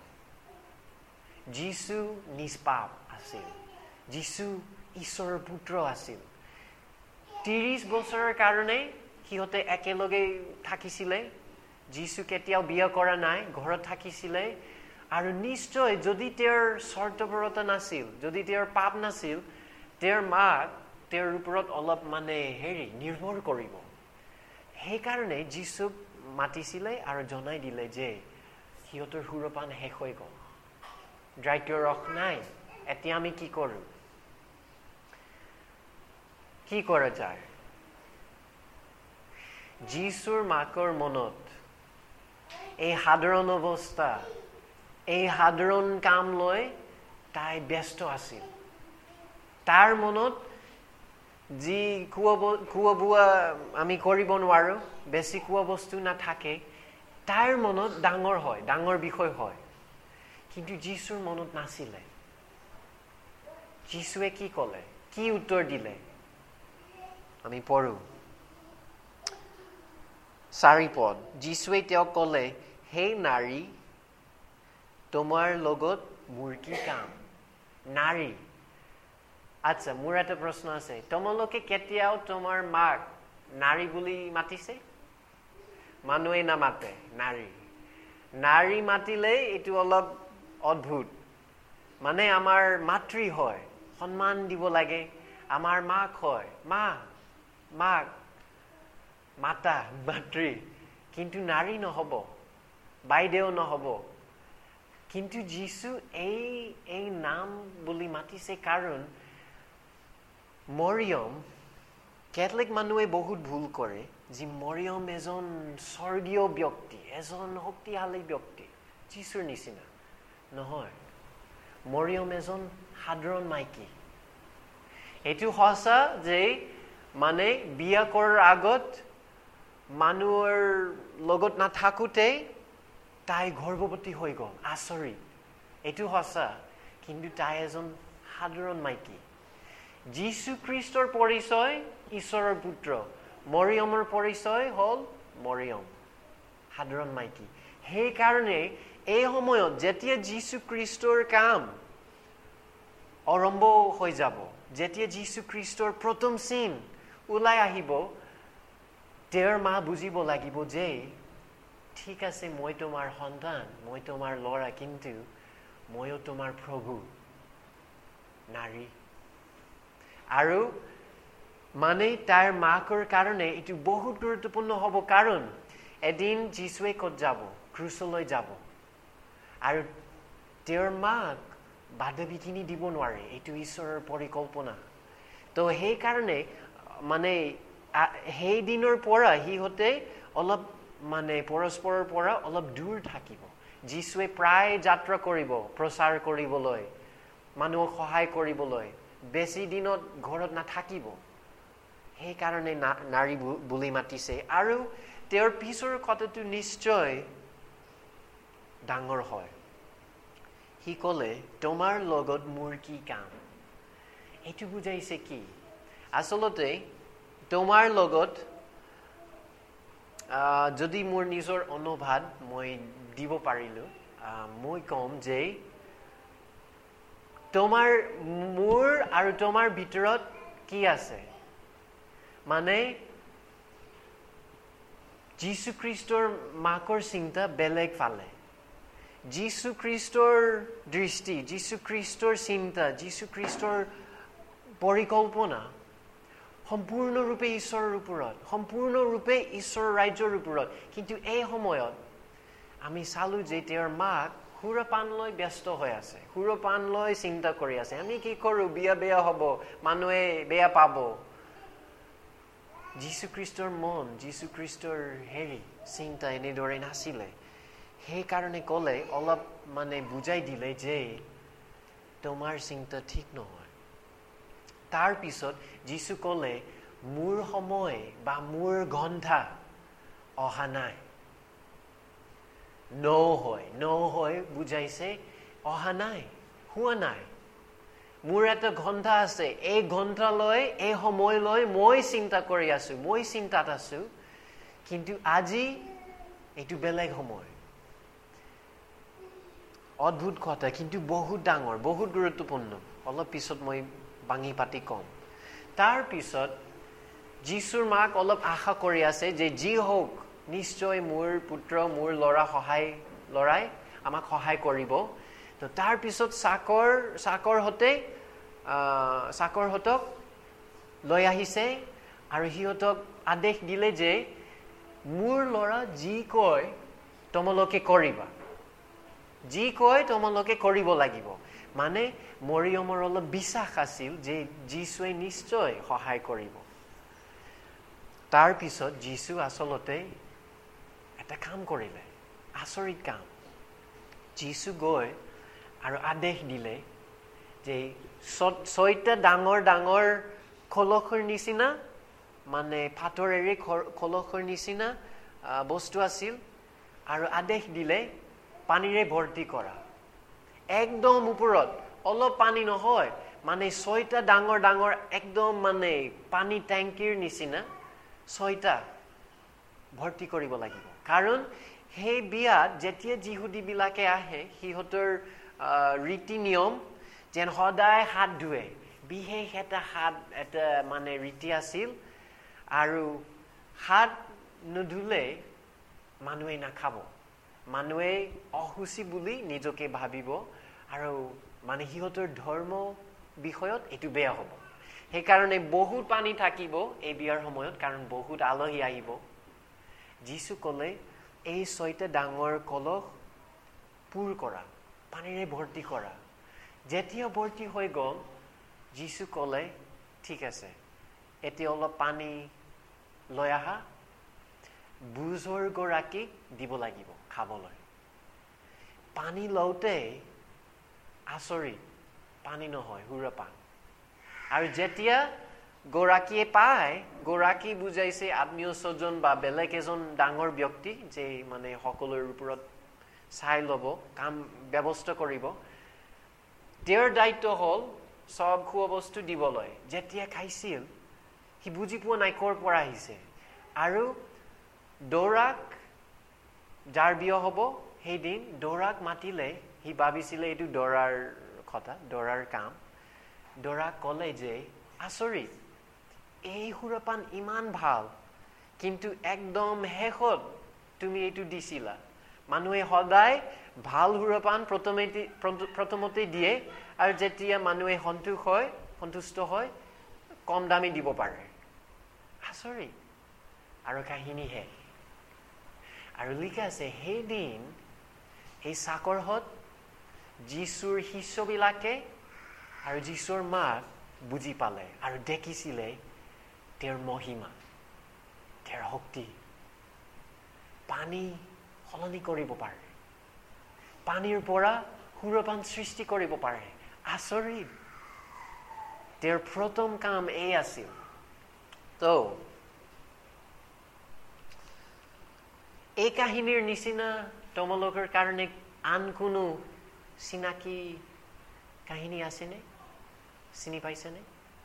যীশু নিষ্পাপ আছিল, যীশু ঈশ্বৰৰ পুত্ৰ আছিল। ত্ৰিশ বছৰৰ কাৰণে সিহঁতে একেলগে থাকিছিলে। যীশু কেতিয়াও বিয়া কৰা নাই, ঘৰত থাকিছিলে। আৰু নিশ্চয় যদি তেওঁৰ স্বাৰ্থপৰতা নাছিল, যদি তেওঁৰ পাপ নাছিল, তেওঁৰ মাক তেওঁৰ ওপৰত অলপ মানে হেৰি নিৰ্ভৰ কৰিব। সেইকাৰণে যীশুক মাতিছিলে আৰু জনাই দিলে যে সিহঁতৰ সুৰপান শেষ হৈ গ'ল, দ্ৰাক্ষ ৰস নাই, এতিয়া আমি কি কৰোঁ, কি কৰা যায়? যীশুৰ মাকৰ মনত এই সাধাৰণ অৱস্থা, এই সাধাৰণ কাম লৈ তাই ব্যস্ত আছিল। তাৰ মনত যি খোৱা খোৱা বোৱা আমি কৰিব নোৱাৰোঁ, বেছি খোৱা বস্তু নাথাকে, তাৰ মনত ডাঙৰ হয়, ডাঙৰ বিষয় হয়। কিন্তু যীশুৰ মনত নাছিলে। যীশুৱে কি ক'লে, কি উত্তৰ দিলে? আমি পঢ়ো চাৰি পদ। যীশুৱে তেওঁক ক'লে, হে নাৰী, তোমাৰ লগত মোৰ কি কাম? নাৰী। আচ্ছা, মোৰ এটা প্ৰশ্ন আছে, তোমালোকে কেতিয়াও তোমাৰ মাক নাৰী বুলি মাতিছে? মানুহে নামাতে নাৰী। নাৰী মাতিলে এইটো অলপ অদ্ভুত, মানে আমাৰ মাতৃ হয়, সন্মান দিব লাগে, আমাৰ মাক হয়, মা মাক মাতা মাতৃ, কিন্তু নাৰী নহ'ব, বাইদেউ নহ'ব। কিন্তু যীশু এই এই নাম বুলি মাতিছে কাৰণ মৰিয়ম, কেথলিক মানুহে বহুত ভুল কৰে যে মৰিয়ম এজন স্বৰ্গীয় ব্যক্তি, এজন শক্তিশালী ব্যক্তি, যীশুৰ নিচিনা নহয়। মৰিয়ম এজন সাধাৰণ মাইকী। এইটো সঁচা যে মানে বিয়া কৰাৰ আগত মানুহৰ লগত নাথাকোঁতে তাই গৰ্ভৱতী হৈ গ'ল, আচৰিত, এইটো সঁচা। কিন্তু তাই এজন সাধাৰণ মাইকী। যীশু খ্ৰীষ্টৰ পৰিচয় ঈশ্বৰৰ পুত্ৰ, মৰিয়মৰ পৰিচয় হ'ল মৰিয়ম, সাধাৰণ মাইকী। সেইকাৰণে এই সময়ত যেতিয়া যীশু খ্ৰীষ্টৰ কাম আৰম্ভ হৈ যাব, যেতিয়া যীশু খ্ৰীষ্টৰ প্ৰথম চিন ওলাই আহিব, তেওঁৰ মা বুজিব লাগিব যে ঠিক আছে, মই তোমাৰ সন্তান, মই তোমাৰ ল'ৰা, কিন্তু ময়ো তোমাৰ প্ৰভু। নাৰী আৰু মানে তাইৰ মাকৰ কাৰণে এইটো বহুত গুৰুত্বপূৰ্ণ হ'ব কাৰণ এদিন যীশুৱে ক'ত যাব ক্ৰুচলৈ যাব আৰু তেওঁৰ মাক বাধা বিঘিনি দিব নোৱাৰে এইটো ঈশ্বৰৰ পৰিকল্পনা তো সেইকাৰণে মানে সেই দিনৰ পৰা সিহঁতে অলপ মানে পৰস্পৰৰ পৰা অলপ দূৰ থাকিব যীশুৱে প্ৰায় যাত্ৰা কৰিব প্ৰচাৰ কৰিবলৈ মানুহক সহায় কৰিবলৈ বেছি দিনত ঘৰত নাথাকিব সেইকাৰণে নাৰী বুলি মাতিছে আৰু তেওঁৰ পিছৰ কথাটো নিশ্চয় ডাঙৰ হয় সি ক'লে তোমাৰ লগত মোৰ কি কাম এইটো বুজাইছে কি আচলতে তোমাৰ লগত যদি মোৰ নিজৰ অনুবাদ মই দিব পাৰিলো মই কম যে তোমাৰ মোৰ আৰু তোমাৰ ভিতৰত কি আছে মানে যীশু খ্ৰীষ্টৰ মাকৰ চিন্তা বেলেগ ফালে যীশু খ্ৰীষ্টৰ দৃষ্টি যীশু খ্ৰীষ্টৰ চিন্তা যীশু খ্ৰীষ্টৰ পৰিকল্পনা সম্পূৰ্ণৰূপে ঈশ্বৰৰ ওপৰত সম্পূৰ্ণৰূপে ঈশ্বৰৰ ৰাজ্যৰ ওপৰত কিন্তু এই সময়ত আমি চালো যে তেওঁৰ মাক সুৰপান লৈ ব্যস্ত হৈ আছে সুৰপান লৈ চিন্তা কৰি আছে আমি কি কৰো বিয়া বেয়া হ'ব মানুহে বেয়া পাব যীশু খ্ৰীষ্টৰ মন যীশু খ্ৰীষ্টৰ হেৰি চিন্তা এনেদৰে নাছিলে সেইকাৰণে ক'লে অলপ মানে বুজাই দিলে যে তোমাৰ চিন্তা ঠিক নহয় তাৰ পিছত যীশু ক'লে মোৰ সময় বা মোৰ ঘণ্টা অহা নাই নহয় নহয় বুজাইছে অহা নাই হোৱা নাই মোৰ এটা ঘণ্টা আছে এই ঘণ্টালৈ এই সময়লৈ মই চিন্তা কৰি আছো মই চিন্তাত আছো কিন্তু আজি এইটো বেলেগ সময় অদ্ভুত কথা কিন্তু বহুত ডাঙৰ বহুত গুৰুত্বপূৰ্ণ অলপ পিছত মই বাঙি পাতি কম তাৰ পিছত যীশুৰ মাক অলপ আশা কৰি আছে যে যি হওক নিশ্চয় মোৰ পুত্ৰ মোৰ ল'ৰা সহায় ল'ৰাই আমাক সহায় কৰিব তো তাৰ পিছত চাকৰ চাকৰ হতে চাকৰ হতক লৈ আহিছে আৰু সিহঁতক আদেশ দিলে যে মোৰ ল'ৰা যি কয় তোমালোকে কৰিবা যি কয় তোমালোকে কৰিব লাগিব মানে মৰিয়মৰ অলপ বিশ্বাস আছিল যে যীশুৱে নিশ্চয় সহায় কৰিব তাৰ পিছত যীশু আচলতে এটা কাম কৰিলে আচৰিত কাম যীশু গৈ আৰু আদেশ দিলে যে ছয়টা ডাঙৰ ডাঙৰ কলহৰ নিচিনা মানে পাথৰেৰে কলহৰ নিচিনা বস্তু আছিল আৰু আদেশ দিলে পানীৰে ভৰ্তি কৰা একদম ওপৰত অলপ পানী নহয় মানে ছয়টা ডাঙৰ ডাঙৰ একদম মানে পানী টেংকিৰ নিচিনা ছয়টা ভৰ্তি কৰিব লাগিব কাৰণ সেই বিয়াত যেতিয়া যিহুদীবিলাকে আহে সিহঁতৰ ৰীতি নিয়ম যেন সদায় হাত ধুৱে বিশেষ এটা হাত এটা মানে ৰীতি আছিল আৰু হাত নুধুলে মানুহে নাখাব মানুহে অশুচি বুলি নিজকে ভাবিব আৰু মানে সিহঁতৰ ধৰ্ম বিষয়ত এইটো বেয়া হ'ব সেইকাৰণে বহুত পানী থাকিব এই বিয়াৰ সময়ত কাৰণ বহুত আলহী আহিব যীশু ক'লে এই ছয়টা ডাঙৰ কলহ পূৰ কৰা পানীৰে ভৰ্তি কৰা যেতিয়া ভৰ্তি হৈ গ'ল যীশু ক'লে ঠিক আছে এতিয়া অলপ পানী লৈ আহা বুজৰ গৰাকীক দিব লাগিব খাবলৈ পানী লওঁতে আচৰিত পানী নহয় সুৰাপান আৰু যেতিয়া গৰাকীয়ে পায় গৰাকী বুজাইছে আত্মীয় স্বজন বা বেলেগ এজন ডাঙৰ ব্যক্তি যে মানে সকলোৰ ওপৰত চাই ল'ব কাম ব্যৱস্থা কৰিব তেওঁৰ দায়িত্ব হ'ল সব খোৱা বস্তু দিবলৈ যেতিয়া খাইছিল সি বুজি পোৱা নাই ক'ৰ পৰা আহিছে আৰু দৌৰাক যাৰ বিয়া হ'ব সেইদিন দৌৰাক মাতিলে সি ভাবিছিলে এইটো দৌৰাৰ কথা দৌৰাৰ কাম দৌৰাক ক'লে যে আচৰিত এই সুৰাপান ইমান ভাল কিন্তু একদম শেষত তুমি এইটো দিছিলা মানুহে সদায় ভাল সুৰাপান প্ৰথমতে প্ৰথমতে দিয়ে আৰু যেতিয়া মানুহে সন্তুষ্ট হয় সন্তুষ্ট হয় কম দামী দিব পাৰে আচৰিত আৰু কাহিনী হে আৰু লিখা আছে সেইদিন এই চাকৰহত যীশুৰ শিষ্যবিলাকে আৰু যীশুৰ মাক বুজি পালে আৰু দেখিছিলে তেওঁৰ মহিমা তেওঁৰ শক্তি পানী সলনি কৰিব পাৰে পানীৰ পৰা সুৰপান সৃষ্টি কৰিব পাৰে আচৰিত তেওঁৰ প্ৰথম কাম এই আছিল তো এই কাহিনীৰ নিচিনা তোমালোকৰ কাৰণে আন কোনো চিনাকি কাহিনী আছেনে চিনি পাইছেনে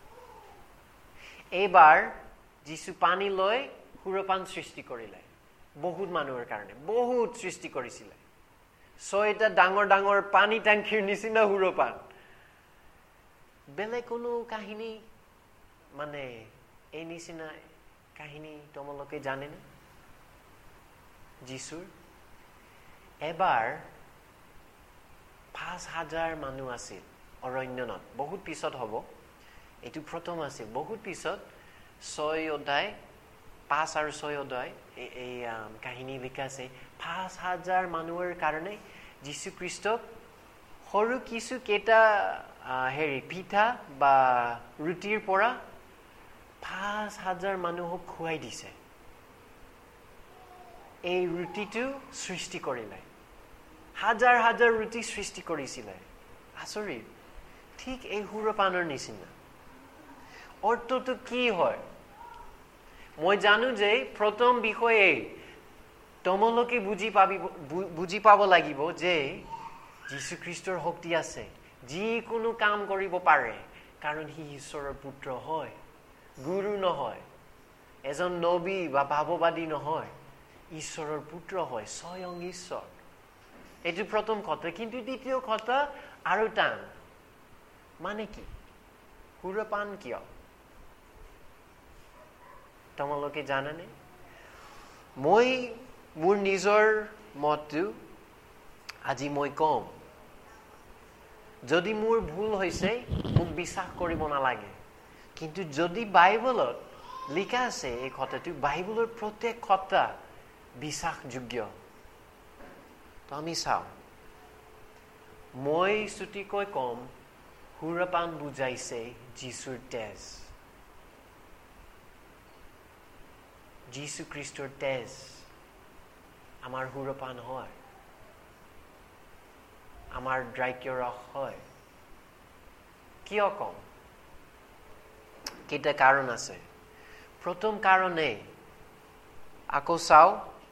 এইবাৰ যীশু পানী লৈ সুৰপান সৃষ্টি কৰিলে বহুত মানুহৰ কাৰণে বহুত সৃষ্টি কৰিছিলে ছয়টা ডাঙৰ ডাঙৰ পানী টেংকিৰ নিচিনা সুৰপান বেলেগ কোনো কাহিনী মানে এই নিচিনা কাহিনী তোমালোকে জানেনে যীশুৰ এবাৰ পাঁচ হাজাৰ মানুহ আছিল অৰণ্যনত বহুত পিছত হ'ব এইটো প্ৰথম আছিল বহুত পিছত ছয় অধ্যায় পাঁচ আৰু ছয় অধ্যায় এই কাহিনী লিখা আছে পাঁচ হাজাৰ মানুহৰ কাৰণে যীশু খ্ৰীষ্টক সৰু কিছু কেইটা হেৰি পিঠা বা ৰুটিৰ পৰা পাঁচ হাজাৰ মানুহক খুৱাই দিছে এই ৰুটিটো সৃষ্টি কৰিলে হাজাৰ হাজাৰ ৰুটি সৃষ্টি কৰিছিলে আচৰিত ঠিক এই সুৰপানৰ নিচিনা অৰ্থটো কি হয় মই জানো যে প্ৰথম বিষয়ে তোমালোকে বুজি পাবি বুজি পাব লাগিব যে যীশু খ্ৰীষ্টৰ শক্তি আছে যিকোনো কাম কৰিব পাৰে কাৰণ সি ঈশ্বৰৰ পুত্ৰ হয় গুৰু নহয় এজন নবী বা ভাৱবাদী নহয় ঈশ্বৰৰ পুত্ৰ হয় স্বয়ং ঈশ্বৰ এইটো প্ৰথম কথা কিন্তু দ্বিতীয় কথা আৰু টান মানে কি সুৰপান কিয় তোমালোকে জানানে মই মোৰ নিজৰ মতটো আজি মই কম যদি মোৰ ভুল হৈছে মোক বিশ্বাস কৰিব নালাগে কিন্তু যদি বাইবেলত লিখা আছে এই কথাটো বাইবেলৰ প্ৰত্যেক কথা বিশ্বাসযোগ্য তো আমি চাওঁ মই চুটিকৈ কম সুৰপান বুজাইছে যীশুৰ তেজ যীশু খ্ৰীষ্টৰ তেজ আমাৰ সুৰপান হয় আমাৰ দ্ৰাক্য ৰস হয় কিয় কম কেইটা কাৰণ আছে প্ৰথম কাৰণে আকৌ চাও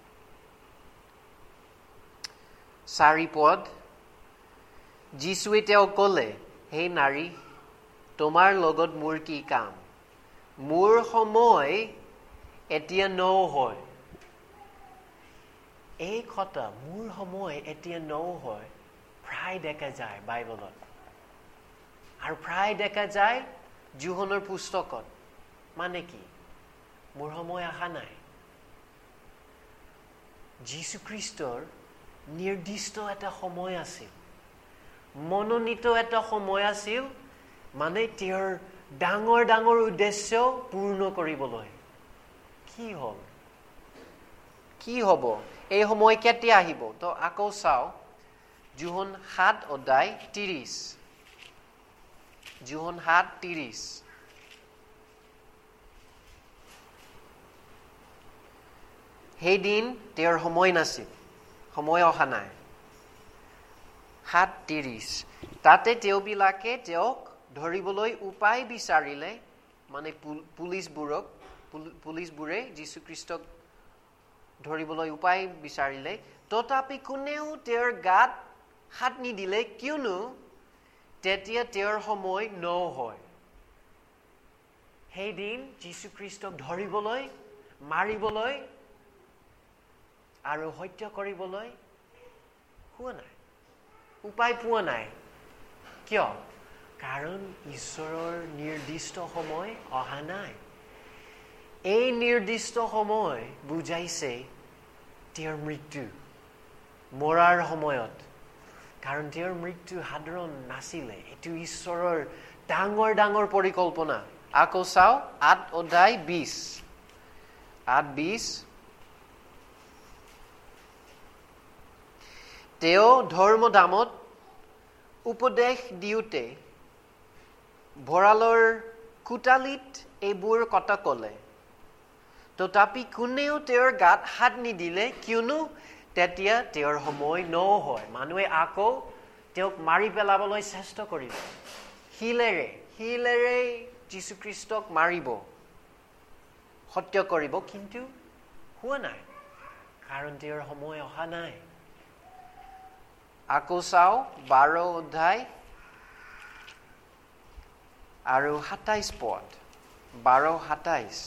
চাৰি পদ যীশুৱে তেওঁ ক'লে হে নাৰী তোমাৰ লগত মোৰ কি কাম মোৰ সময় এতিয়া নৌ হয় এই কথা মোৰ সময় এতিয়া নৌ হয় প্ৰায় দেখা যায় বাইবেলত আৰু প্ৰায় দেখা যায় যোহনৰ পুস্তকত মানে কি মোৰ সময় অহা নাই যীশু খ্ৰীষ্টৰ নিৰ্দিষ্ট এটা সময় আছিল মনোনীত এটা সময় আছিল মানে তেওঁৰ ডাঙৰ ডাঙৰ উদ্দেশ্য পূৰ্ণ কৰিবলৈ কি হ'ল কি হ'ব এই সময় কেতিয়া আহিব তো আকৌ চাও যোহন সাত অধ্যায় ত্ৰিশ যোহন সাত ত্ৰিশ সেইদিন তেওঁৰ সময় নাছিল সময় অহা নাই সাত ত্ৰিশ তাতে তেওঁবিলাকে তেওঁক ধৰিবলৈ উপায় বিচাৰিলে মানে পুলিচবোৰক পুলিচবোৰে যীশু খ্ৰীষ্টক ধৰিবলৈ উপায় বিচাৰিলে তথাপি কোনেও তেওঁৰ গাত হাত নিদিলে কিয়নো তেতিয়া তেওঁৰ সময় নৌ হয় সেইদিন যীশু খ্ৰীষ্টক ধৰিবলৈ মাৰিবলৈ আৰু হত্যা কৰিবলৈ হোৱা নাই উপায় পোৱা নাই কিয় কাৰণ ঈশ্বৰৰ নিৰ্দিষ্ট সময় অহা নাই এই নিৰ্দিষ্ট সময় বুজাইছে তেওঁৰ মৃত্যু মৰাৰ সময়ত কাৰণ তেওঁৰ মৃত্যু সাধাৰণ নাছিলে। এইটো ঈশ্বৰৰ ডাঙৰ ডাঙৰ পৰিকল্পনা। আকৌ চাও আঠ অধ্যায় বিশ আঠ বিশ তেওঁ ধৰ্মধামত উপদেশ দিওঁতে ভঁৰালৰ কোঠালিত এইবোৰ কথা ক'লে। তথাপি কোনেও তেওঁৰ গাত হাত নিদিলে, কিয়নো তেতিয়া তেওঁৰ সময় নহয়। মানুহে আকৌ তেওঁক মাৰি পেলাবলৈ চেষ্টা কৰিব। শিলেৰে শিলেৰে যীশুখ্ৰীষ্টক মাৰিব, হত্যা কৰিব, কিন্তু হোৱা নাই, কাৰণ তেওঁৰ সময় অহা নাই। আকৌ চাও বাৰ অধ্যায় আৰু সাতাইশ পদ বাৰ সাতাইশ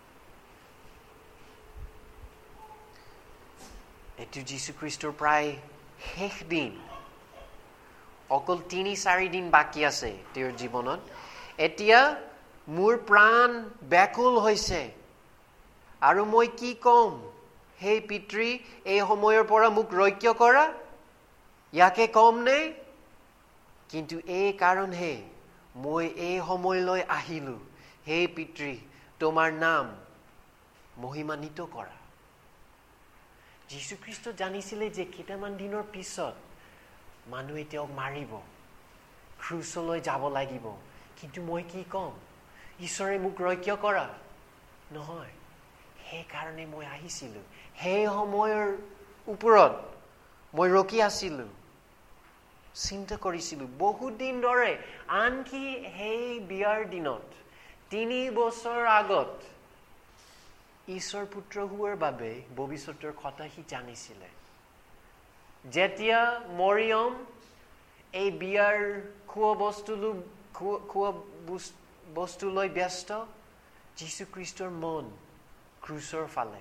এইটো যীশুখ্ৰীষ্টৰ প্ৰায় শেষ দিন। অকল তিনি চাৰি দিন বাকী আছে তেওঁৰ জীৱনত। এতিয়া মোৰ প্ৰাণ ব্যাকুল হৈছে আৰু মই কি কম? হে পিতৃ, এই সময়ৰ পৰা মোক ৰক্ষা কৰা। ইয়াকে কম নে? কিন্তু এই কাৰণহে মই এই সময়লৈ আহিলো। হে পিতৃ, তোমাৰ নাম মহিমান্বিত কৰা। যীশুখ্ৰীষ্ট জানিছিলে যে কেইটামান দিনৰ পিছত মানুহে তেওঁক মাৰিব, ক্ৰুচলৈ যাব লাগিব। কিন্তু মই কি কম? ঈশ্বৰে মোক ৰক্ষা কৰা নহয়। সেইকাৰণে মই আহিছিলো। সেই সময়ৰ ওপৰত মই ৰখি আছিলো, চিন্তা কৰিছিলো বহুত দিন ধৰে। আনকি সেই বিয়াৰ দিনত তিনি বছৰ আগত ঈশ্বৰ পুত্ৰ হোৱাৰ বাবে ভৱিষ্যতৰ কথা সি জানিছিলে। যেতিয়া মৰিয়ম এই বিয়াৰ খোৱা বস্তু খোৱা বস্তু লৈ ব্যস্ত, যীশুখ্ৰীষ্টৰ মন ক্ৰুচৰ ফালে।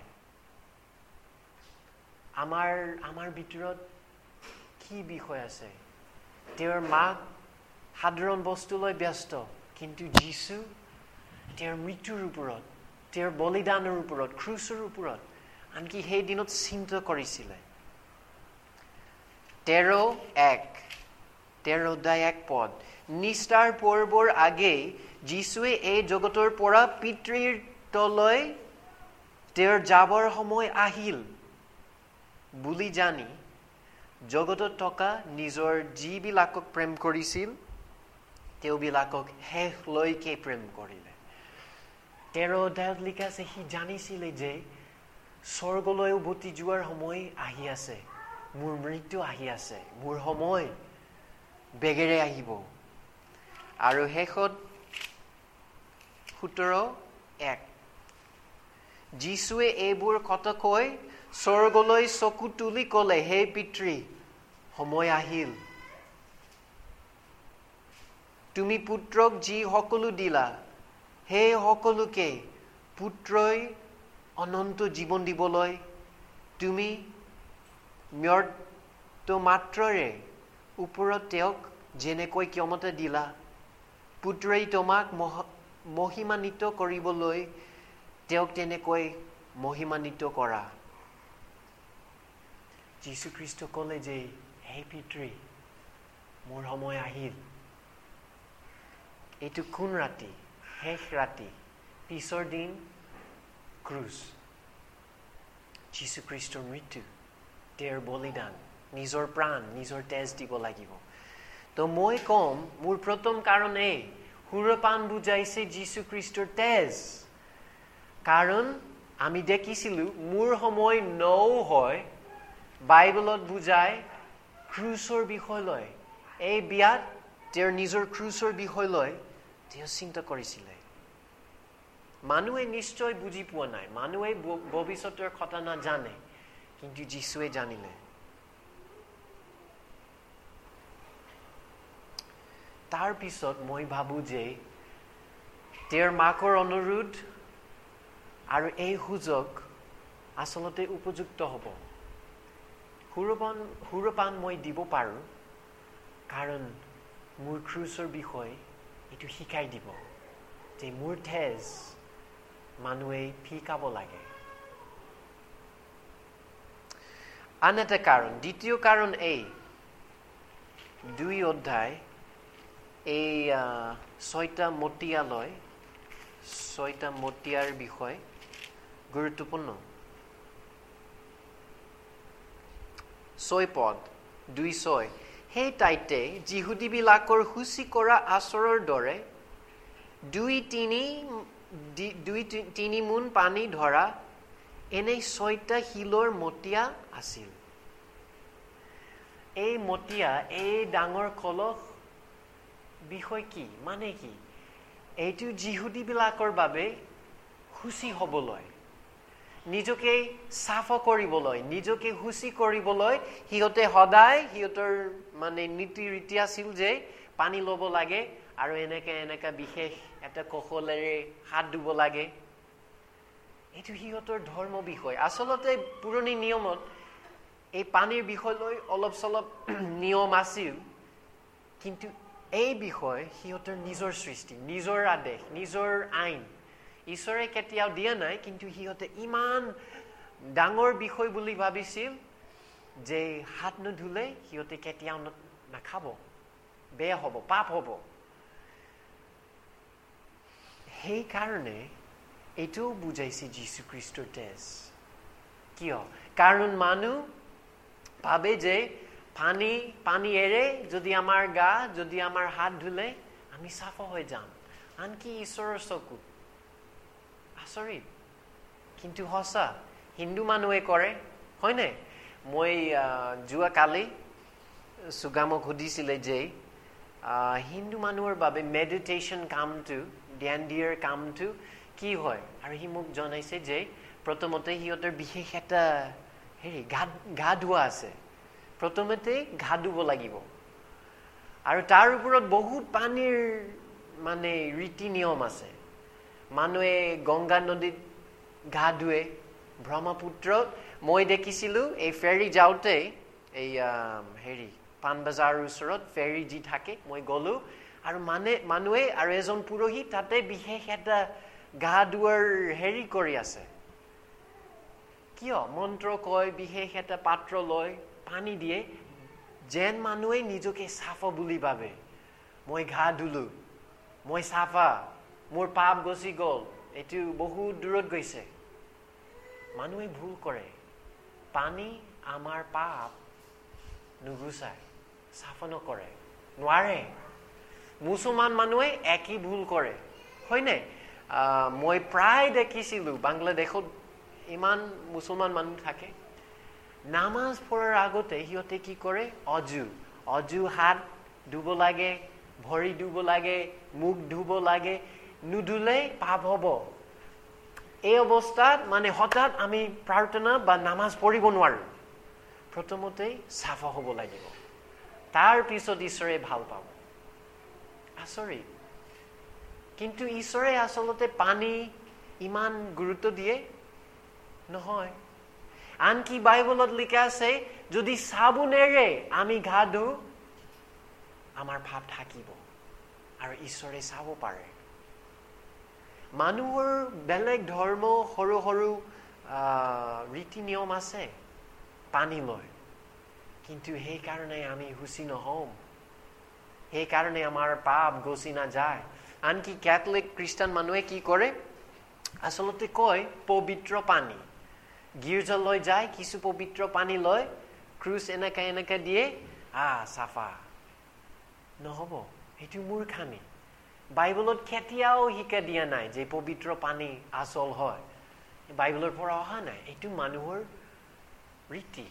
আমাৰ আমাৰ ভিতৰত কি বিষয় আছে? তেওঁৰ মাক সাধাৰণ বস্তু লৈ ব্যস্ত, কিন্তু যীশু তেওঁৰ মৃত্যুৰ ওপৰত, তেওঁৰ বলিদানৰ ওপৰত, ক্ৰুচৰ ওপৰত আনকি সেই দিনত চিন্তা কৰিছিলে। তেৰ এক তেৰ অধ্যায় এক পদ নিষ্ঠাৰ পৰ্বৰ আগেয়ে যীশুৱে এই জগতৰ পৰা পিতৃৰ তলৈ তেওঁৰ যাবৰ সময় আহিল বুলি জানি জগতত থকা নিজৰ যিবিলাকক প্ৰেম কৰিছিল তেওঁবিলাকক শেষলৈকে প্ৰেম কৰিলে। তেৰ অধ্যায়ত লিখা আছে, সি জানিছিলে যে স্বৰ্গলৈ উভতি যোৱাৰ সময় আহি আছে, মোৰ মৃত্যু আহি আছে, মোৰ সময় বেগেৰে আহিব। আৰু শেষত সোতৰ এক যীশুৱে এইবোৰ কথা কৈ স্বৰ্গলৈ চকু তুলি ক'লে, হে পিতৃ, সময় আহিল। তুমি পুত্ৰক যি সকলো দিলা, সেই সকলোকে পুত্ৰই অনন্ত জীৱন দিবলৈ তুমি মৰ্ত্য মাত্ৰৰে ওপৰত তেওঁক যেনেকৈ ক্ষমতা দিলা, পুত্ৰই তোমাক মহিমান্বিত কৰিবলৈ তেওঁক তেনেকৈ মহিমান্বিত কৰা। যীশুখ্ৰীষ্ট ক'লে যে, হে পিতৃ, মোৰ সময় আহিল। এইটো কোন ৰাতি? শেষ ৰাতি, পিছৰ দিন ক্ৰুচ। যীশুখ্ৰীষ্টৰ মৃত্যু, তেওঁৰ বলিদান, নিজৰ প্ৰাণ, নিজৰ তেজ দিব লাগিব। তো মই কম, মোৰ প্ৰথম কাৰণ এই সুৰপান বুজাইছে যীশুখ্ৰীষ্টৰ তেজ। কাৰণ আমি দেখিছিলো মোৰ সময় নৌ হয় বাইবেলত বুজাই ক্ৰুচৰ বিষয় লৈ। এই বিয়াত তেওঁৰ নিজৰ ক্ৰুচৰ বিষয় লৈ তেওঁ চিন্তা কৰিছিলে। মানুহে নিশ্চয় বুজি পোৱা নাই, মানুহে ভৱিষ্যতৰ কথা নাজানে, কিন্তু যীশুৱে জানিলে। তাৰ পিছত মই ভাবো যে তেওঁৰ মাকৰ অনুৰোধ আৰু এই সুযোগ আচলতে উপযুক্ত হ'ব। সুৰপান সুৰপান মই দিব পাৰোঁ, কাৰণ মোৰ ক্ৰুচৰ বিষয়ে এইটো শিকাই দিব যে মোৰ তেজ মানুহে ফিকাব লাগে। আন এটা কাৰণ, দ্বিতীয় কাৰণ এই দুই অধ্যায় এই ছয়টা মতিয়ালয় ছয়টা মতিয়াৰ বিষয় গুৰুত্বপূৰ্ণ। ছয় পদ দুই ছয় সেই তাইতে যিহুদীবিলাকৰ সূচী কৰা আচৰৰ দৰে দুই তিনি দুই তিনি মোন পানী ধৰা এনে ছয়টা শিলৰ মতিয়া আছিল। এই মতিয়া এই ডাঙৰ কলহ বিষয় কি মানে কি? এইটো যিহুদীবিলাকৰ বাবে সূচী হ'বলৈ, নিজকে চাফা কৰিবলৈ, নিজকে সূচী কৰিবলৈ সিহঁতে সদায় সিহঁতৰ মানে নীতি ৰীতি আছিল যে পানী ল'ব লাগে আৰু এনেকে এনেকা বিশেষ এটা কৌশলেৰে হাত ধুব লাগে। এইটো সিহঁতৰ ধৰ্ম বিষয়। আচলতে পুৰণি নিয়মত এই পানীৰ বিষয় লৈ অলপ চলপ নিয়ম আছিল, কিন্তু এই বিষয় সিহঁতৰ নিজৰ সৃষ্টি, নিজৰ আদেশ, নিজৰ আইন। ঈশ্বৰে কেতিয়াও দিয়া নাই, কিন্তু সিহঁতে ইমান ডাঙৰ বিষয় বুলি ভাবিছিল যে হাত নুধুলে সিহঁতে কেতিয়াও নাখাব, বেয়া হ'ব, পাপ হ'ব। সেইকাৰণে এইটোও বুজাইছে যীশুখ্ৰীষ্টৰ তেজ। কিয়? কাৰণ মানুহ ভাবে যে পানী পানী এৰে যদি আমাৰ গা, যদি আমাৰ হাত ধুলে আমি চাফা হৈ যাম, আনকি ঈশ্বৰৰ চকুত আচৰিত, কিন্তু সঁচা হিন্দু মানুহে কৰে, হয়নে? মই যোৱাকালি সুগামক সুধিছিলে যে হিন্দু মানুহৰ বাবে মেডিটেশ্যন কামটো, ধ্যান দিয়াৰ কামটো কি হয়, আৰু সি মোক জনাইছে যে প্ৰথমতে সিহঁতৰ বিশেষ এটা হেৰি গা গা ধোৱা আছে। প্ৰথমতে গা ধুব লাগিব আৰু তাৰ ওপৰত বহুত পানীৰ মানে ৰীতি নিয়ম আছে। মানুহে গংগা নদীত গা ধুৱে, ব্ৰহ্মপুত্ৰত মই দেখিছিলোঁ এই ফেৰী যাওঁতে এই হেৰি পাণবজাৰৰ ওচৰত ফেৰী যি থাকে, মই গ'লোঁ আৰু মানে মানুহে আৰু এজন পুৰোহিত তাতে বিশেষ এটা গা ধোৱাৰ হেৰি কৰি আছে। কিয়? মন্ত্ৰ কয়, বিশেষ এটা পাত্ৰ লয়, পানী দিয়ে, যেন মানুহে নিজকে চাফা বুলি ভাবে। মই গা ধুলো, মই চাফা, মোৰ পাপ গচি গ'ল, এইটো বহুত দূৰত গৈছে। মানুহে ভুল কৰে। পানী আমাৰ পাপ নুগুচায়, চাফা নকৰে, নোৱাৰে। মুছলমান মানুহে একেই ভুল কৰে, হয়নে? মই প্ৰায় দেখিছিলোঁ বাংলাদেশত ইমান মুছলমান মানুহ থাকে, নামাজ পঢ়াৰ আগতে সিহঁতে কি কৰে? অজু অজু হাত ধুব লাগে, ভৰি ধুব লাগে, মুখ ধুব লাগে, নুধুলে পাপ হ'ব। এই অৱস্থাত মানে হঠাৎ আমি প্ৰাৰ্থনা বা নামাজ পঢ়িব নোৱাৰো। প্ৰথমতে চাফা হ'ব লাগিব, তাৰ পিছত ঈশ্বৰে ভাল পাব। আচৰিত। কিন্তু ঈশ্বৰে আচলতে পানী ইমান গুৰুত্ব দিয়ে নহয়। আনকি বাইবেলত লিখা আছে যদি চাবোনেৰে আমি গা ধুও আমাৰ পাপ থাকিব আৰু ঈশ্বৰে চাব পাৰে। মানুহৰ বেলেগ ধৰ্ম সৰু সৰু ৰীতি নিয়ম আছে পানী লৈ, কিন্তু সেইকাৰণে আমি সুচী নহম, সেইকাৰণে আমাৰ পাপ গচি নাযায়। আনকি কেথলিক খ্ৰীষ্টান মানুহে কি কৰে? আচলতে কয় পবিত্ৰ পানী, গীৰ্জালৈ যায়, কিছু পবিত্ৰ পানী লয়, ক্ৰুচ এনেকা এনেকা দিয়ে, আহ চাফা। নহব, সেইটো মূৰ্খামি। বাইবেলত কেতিয়াও শিকা দিয়া নাই যে পবিত্ৰ পানী আচল হয়, বাইবেলৰ পৰা অহা নাই। এইটো মানুহৰ ৰীতি।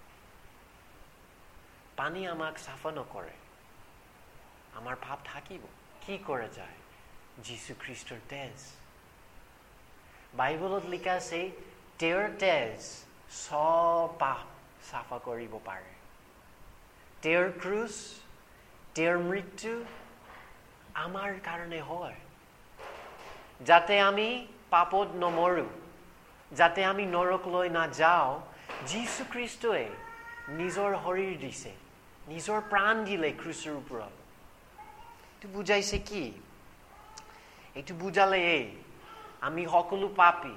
পানী আমাক চাফা নকৰে, আমাৰ পাপ থাকিব। কি কৰা যায়? যীশুখ্ৰীষ্টৰ তেজ। বাইবেলত লিখা আছে তেওঁৰ তেজ সব পাপ চাফা কৰিব পাৰে। তেওঁৰ ক্ৰুচ, তেওঁৰ মৃত্যু আমাৰ কাৰণে হয়, যাতে আমি পাপত নমৰো, যাতে আমি নৰকলৈ নাযাওঁ। যীশুখ্ৰীষ্টই নিজৰ শৰীৰ দিছে, নিজৰ প্ৰাণ দিলে ক্ৰুচৰ ওপৰত। এইটো বুজাইছে কি? এইটো বুজালে এই আমি সকলো পাপী,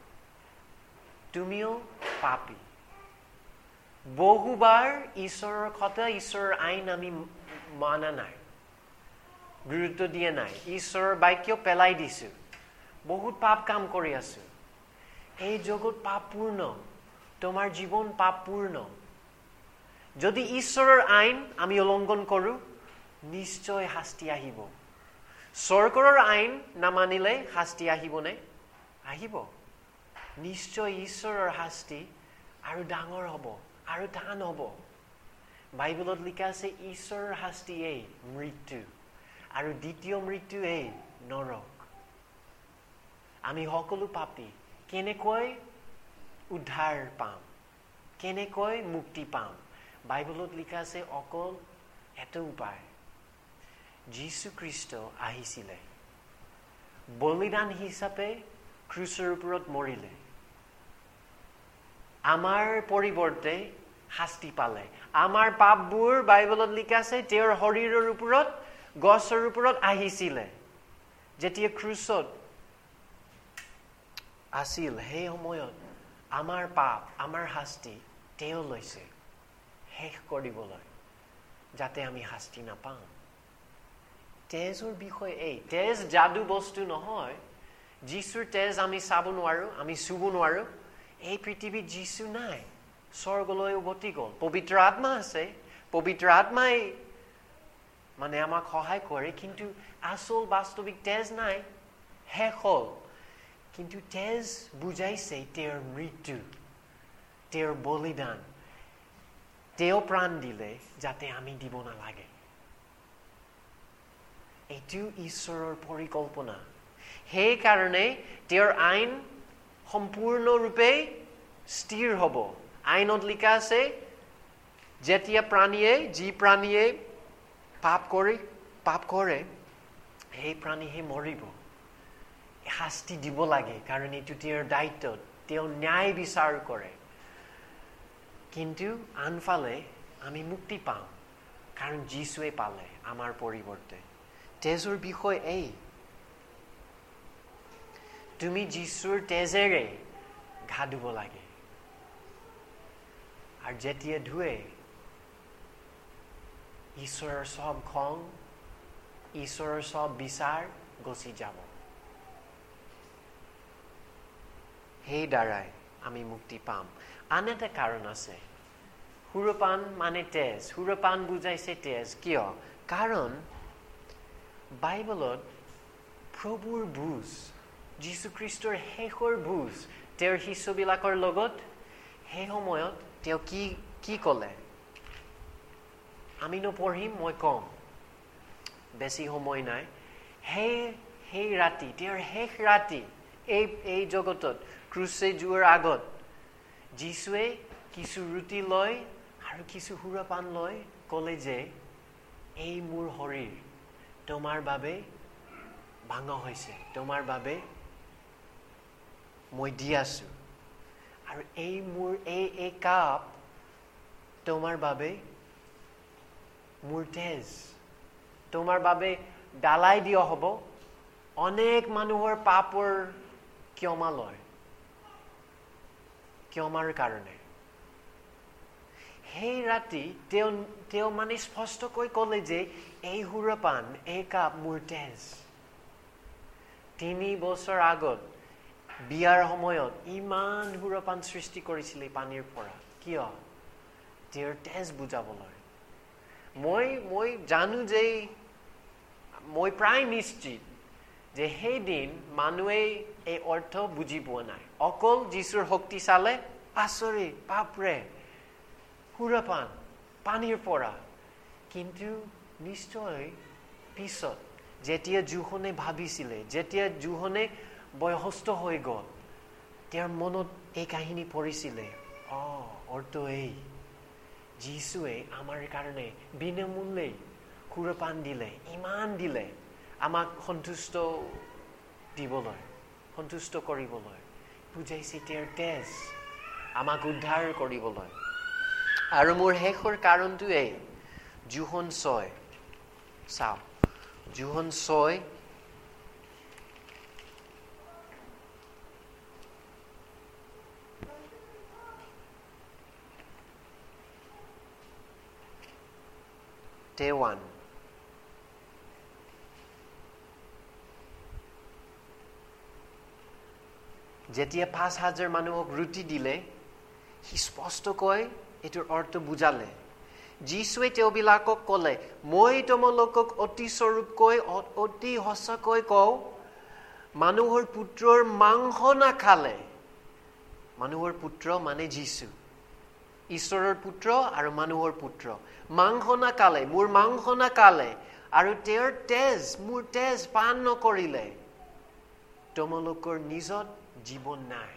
তুমিও পাপী। বহুবাৰ ঈশ্বৰৰ কথা, ঈশ্বৰৰ আইন আমি মানা নাই, গুৰুত্ব দিয়া নাই। ঈশ্বৰৰ বাক্য পেলাই দিছোঁ, বহুত পাপ কাম কৰি আছোঁ। এই জগত পাপপূৰ্ণ, তোমাৰ জীৱন পাপপূৰ্ণ। যদি ঈশ্বৰৰ আইন আমি উলংঘন কৰোঁ, নিশ্চয় শাস্তি আহিব। চৰকাৰৰ আইন নামানিলে শাস্তি আহিবনে? আহিব। নিশ্চয় ঈশ্বৰৰ শাস্তি আৰু ডাঙৰ হ'ব আৰু টান হ'ব। বাইবেলত লিখা আছে ঈশ্বৰৰ শাস্তি এই মৃত্যু, আৰু দ্বিতীয় মৃত্যু এই নৰক। আমি সকলো পাপী কেনেকৈ উদ্ধাৰ পাম, কেনেকৈ মুক্তি পাম? বাইবেলত লিখা আছে অকল এটা উপায়। যীশু খ্ৰীষ্ট আহিছিলে, বলিদান হিচাপে ক্ৰুচৰ ওপৰত মৰিলে, আমাৰ পৰিৱৰ্তে শাস্তি পালে। আমাৰ পাপবোৰ বাইবেলত লিখা আছে তেওঁৰ শৰীৰৰ ওপৰত, গছৰ ওপৰত আহিছিলে। যেতিয়া ক্ৰুচত আছিল, সেই সময়ত আমাৰ পাপ, আমাৰ শাস্তি তেওঁ লৈছে শেষ কৰিবলৈ, যাতে আমি শাস্তি নাপাওঁ। তেজৰ বিষয় এই, তেজ যাদু বস্তু নহয়। যীশুৰ তেজ আমি চাব নোৱাৰোঁ, আমি চুব নোৱাৰোঁ। এই পৃথিৱীত যীশু নাই, স্বৰ্গলৈ উভতি গ'ল। পবিত্ৰ আত্মা আছে, পবিত্ৰ আত্মাই মানে আমাক সহায় কৰে, কিন্তু আচল বাস্তৱিক তেজ নাই, শেষ হ'ল। কিন্তু তেজ বুজাইছে তেওঁৰ মৃত্যু, তেওঁৰ বলিদান। তেওঁ প্ৰাণ দিলে যাতে আমি দিব নালাগে। এইটো ঈশ্বৰৰ পৰিকল্পনা। সেইকাৰণে তেওঁৰ আইন সম্পূৰ্ণৰূপে স্থিৰ হ'ব। আইনত লিখা আছে যেতিয়া প্ৰাণীয়ে, যি প্ৰাণীয়ে পাপ কৰি পাপ কৰে, সেই প্ৰাণীহে মৰিব, শাস্তি দিব লাগে, কাৰণ এইটো তেওঁৰ দায়িত্ব। তেওঁ ন্যায় বিচাৰ কৰে। কিন্তু আনফালে আমি মুক্তি পাওঁ, কাৰণ যীশুৱে পালে আমাৰ পৰিৱৰ্তে। তেজৰ বিষয় এই, তুমি যীশুৰ তেজেৰে গা ধুব লাগে। আৰু যেতিয়া ধুৱে, ঈশ্বৰৰ সব খং, ঈশ্বৰৰ সব বিচাৰ গচি যাব। সেই দ্বাৰাই আমি মুক্তি পাম। আন এটা কাৰণ আছে। সুৰপান মানে তেজ। সুৰপান বুজাইছে তেজ। কিয়? কাৰণ বাইবেলত প্ৰভুৰ ভোজ, যীশুখ্ৰীষ্টৰ শেষৰ ভোজ, তেওঁৰ শিষ্যবিলাকৰ লগত, সেই সময়ত তেওঁ কি কি ক'লে? আমি নপঢ়িম, মই কম, বেছি সময় নাই। সেই সেই ৰাতি, তেওঁৰ শেষ ৰাতি এই এই জগতত ক্ৰুচে যোৱাৰ আগত যীশুৱে কিছু ৰুটি লয় আৰু কিছু সুৰাপান লৈ ক'লে যে এই মোৰ শৰীৰ তোমাৰ বাবে ভাঙা হৈছে, তোমাৰ বাবে মই দি আছো, আৰু এই মোৰ এই এই কাপ তোমাৰ বাবে মোৰ তেজ, তোমাৰ বাবে ডালাই দিয়া হ'ব। অনেক মানুহৰ পাপৰ ক্ষমা লয়, ক্ষমাৰ কাৰণে। সেই ৰাতি তেওঁ তেওঁ মানে স্পষ্টকৈ ক'লে যে এই সুৰাপান, এই কাপ মোৰ তেজ। তিনি বছৰ আগত বিয়াৰ সময়ত ইমান সুৰাপান সৃষ্টি কৰিছিলে পানীৰ পৰা। কিয়? তেওঁৰ তেজ বুজাবলৈ। মই মই জানো যে, মই প্ৰায় নিশ্চিত যে সেইদিন মানুহে এই অৰ্থ বুজি পোৱা নাই। অকল যীশুৰ শক্তি চালে, আচৰিত, বাপৰে, সুৰাপান পানীৰ পৰা। কিন্তু নিশ্চয় পিছত যেতিয়া জোহনে ভাবিছিলে, যেতিয়া জোহনে বয়সস্থ হৈ গ'ল, তেওঁৰ মনত এই কাহিনী পৰিছিলে, অ অৰ্থ এই, যীশুৱে আমাৰ কাৰণে বিনামূল্যে সুৰাপান দিলে, ইমান দিলে, আমাক সন্তুষ্ট দিবলৈ, সন্তুষ্ট কৰিবলৈ। বুজাইছে তেওঁৰ তেজ আমাক উদ্ধাৰ কৰিবলৈ। আৰু মোৰ শেষৰ কাৰণটো এই, জোহন ছয়, চাওক, জোহন ছয় তেৱান যেতিয়া পাঁচ হাজাৰ মানুহক ৰুটি দিলে সি স্পষ্টকৈ এইটোৰ অৰ্থ বুজালে যীশুৱে তেওঁবিলাকক ক'লে মই তোমালোকক অতি স্বৰূপকৈ অতি সঁচাকৈ কওঁ মানুহৰ পুত্ৰৰ মাংস নাখালে মানুহৰ পুত্ৰ মানে যীশু ঈশ্বৰৰ পুত্ৰ আৰু মানুহৰ পুত্ৰ মাংস নাখালে মোৰ মাংস নাখালে আৰু তেওঁৰ তেজ মোৰ তেজ পান নকৰিলে তোমালোকৰ নিজত জীৱন নাই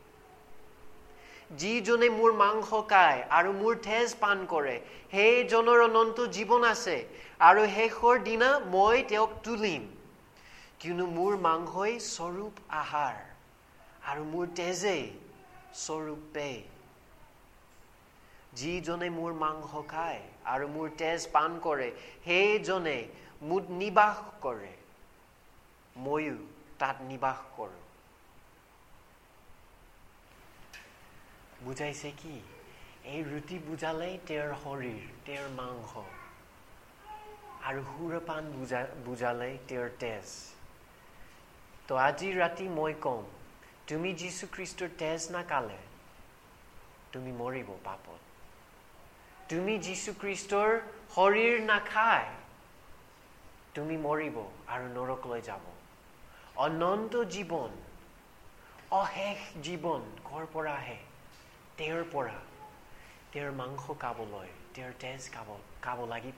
যিজনে মোৰ মাংস খায় আৰু মোৰ তেজ পান কৰে সেইজনৰ অনন্ত জীৱন আছে আৰু শেষৰ দিনা মই তেওঁক তুলিম কিয়নো মোৰ মাংসই স্বৰূপ আহাৰ আৰু মোৰ তেজেই স্বৰূপ পেয় যিজনে মোৰ মাংস খায় আৰু মোৰ তেজ পান কৰে সেইজনে মোত নিবাস কৰে ময়ো তাত নিবাস কৰোঁ বুজাইছে কি এই ৰুটি বুজালে তেওঁৰ শৰীৰ তেওঁৰ মাংস আৰু সুৰপান বুজা বুজালে তেওঁৰ তেজ তো আজি ৰাতি মই কম তুমি যীশু খ্ৰীষ্টৰ তেজ নাখালে তুমি মৰিব পাপত তুমি যীশু খ্ৰীষ্টৰ শৰীৰ নাখায় তুমি মৰিব আৰু নৰকলৈ যাব অনন্ত জীৱন অশেষ জীৱন কৰ পৰা আহে তেওঁৰ পৰা তেওঁৰ মাংস খাবলৈ তেওঁৰ তেজ খাব খাব লাগিব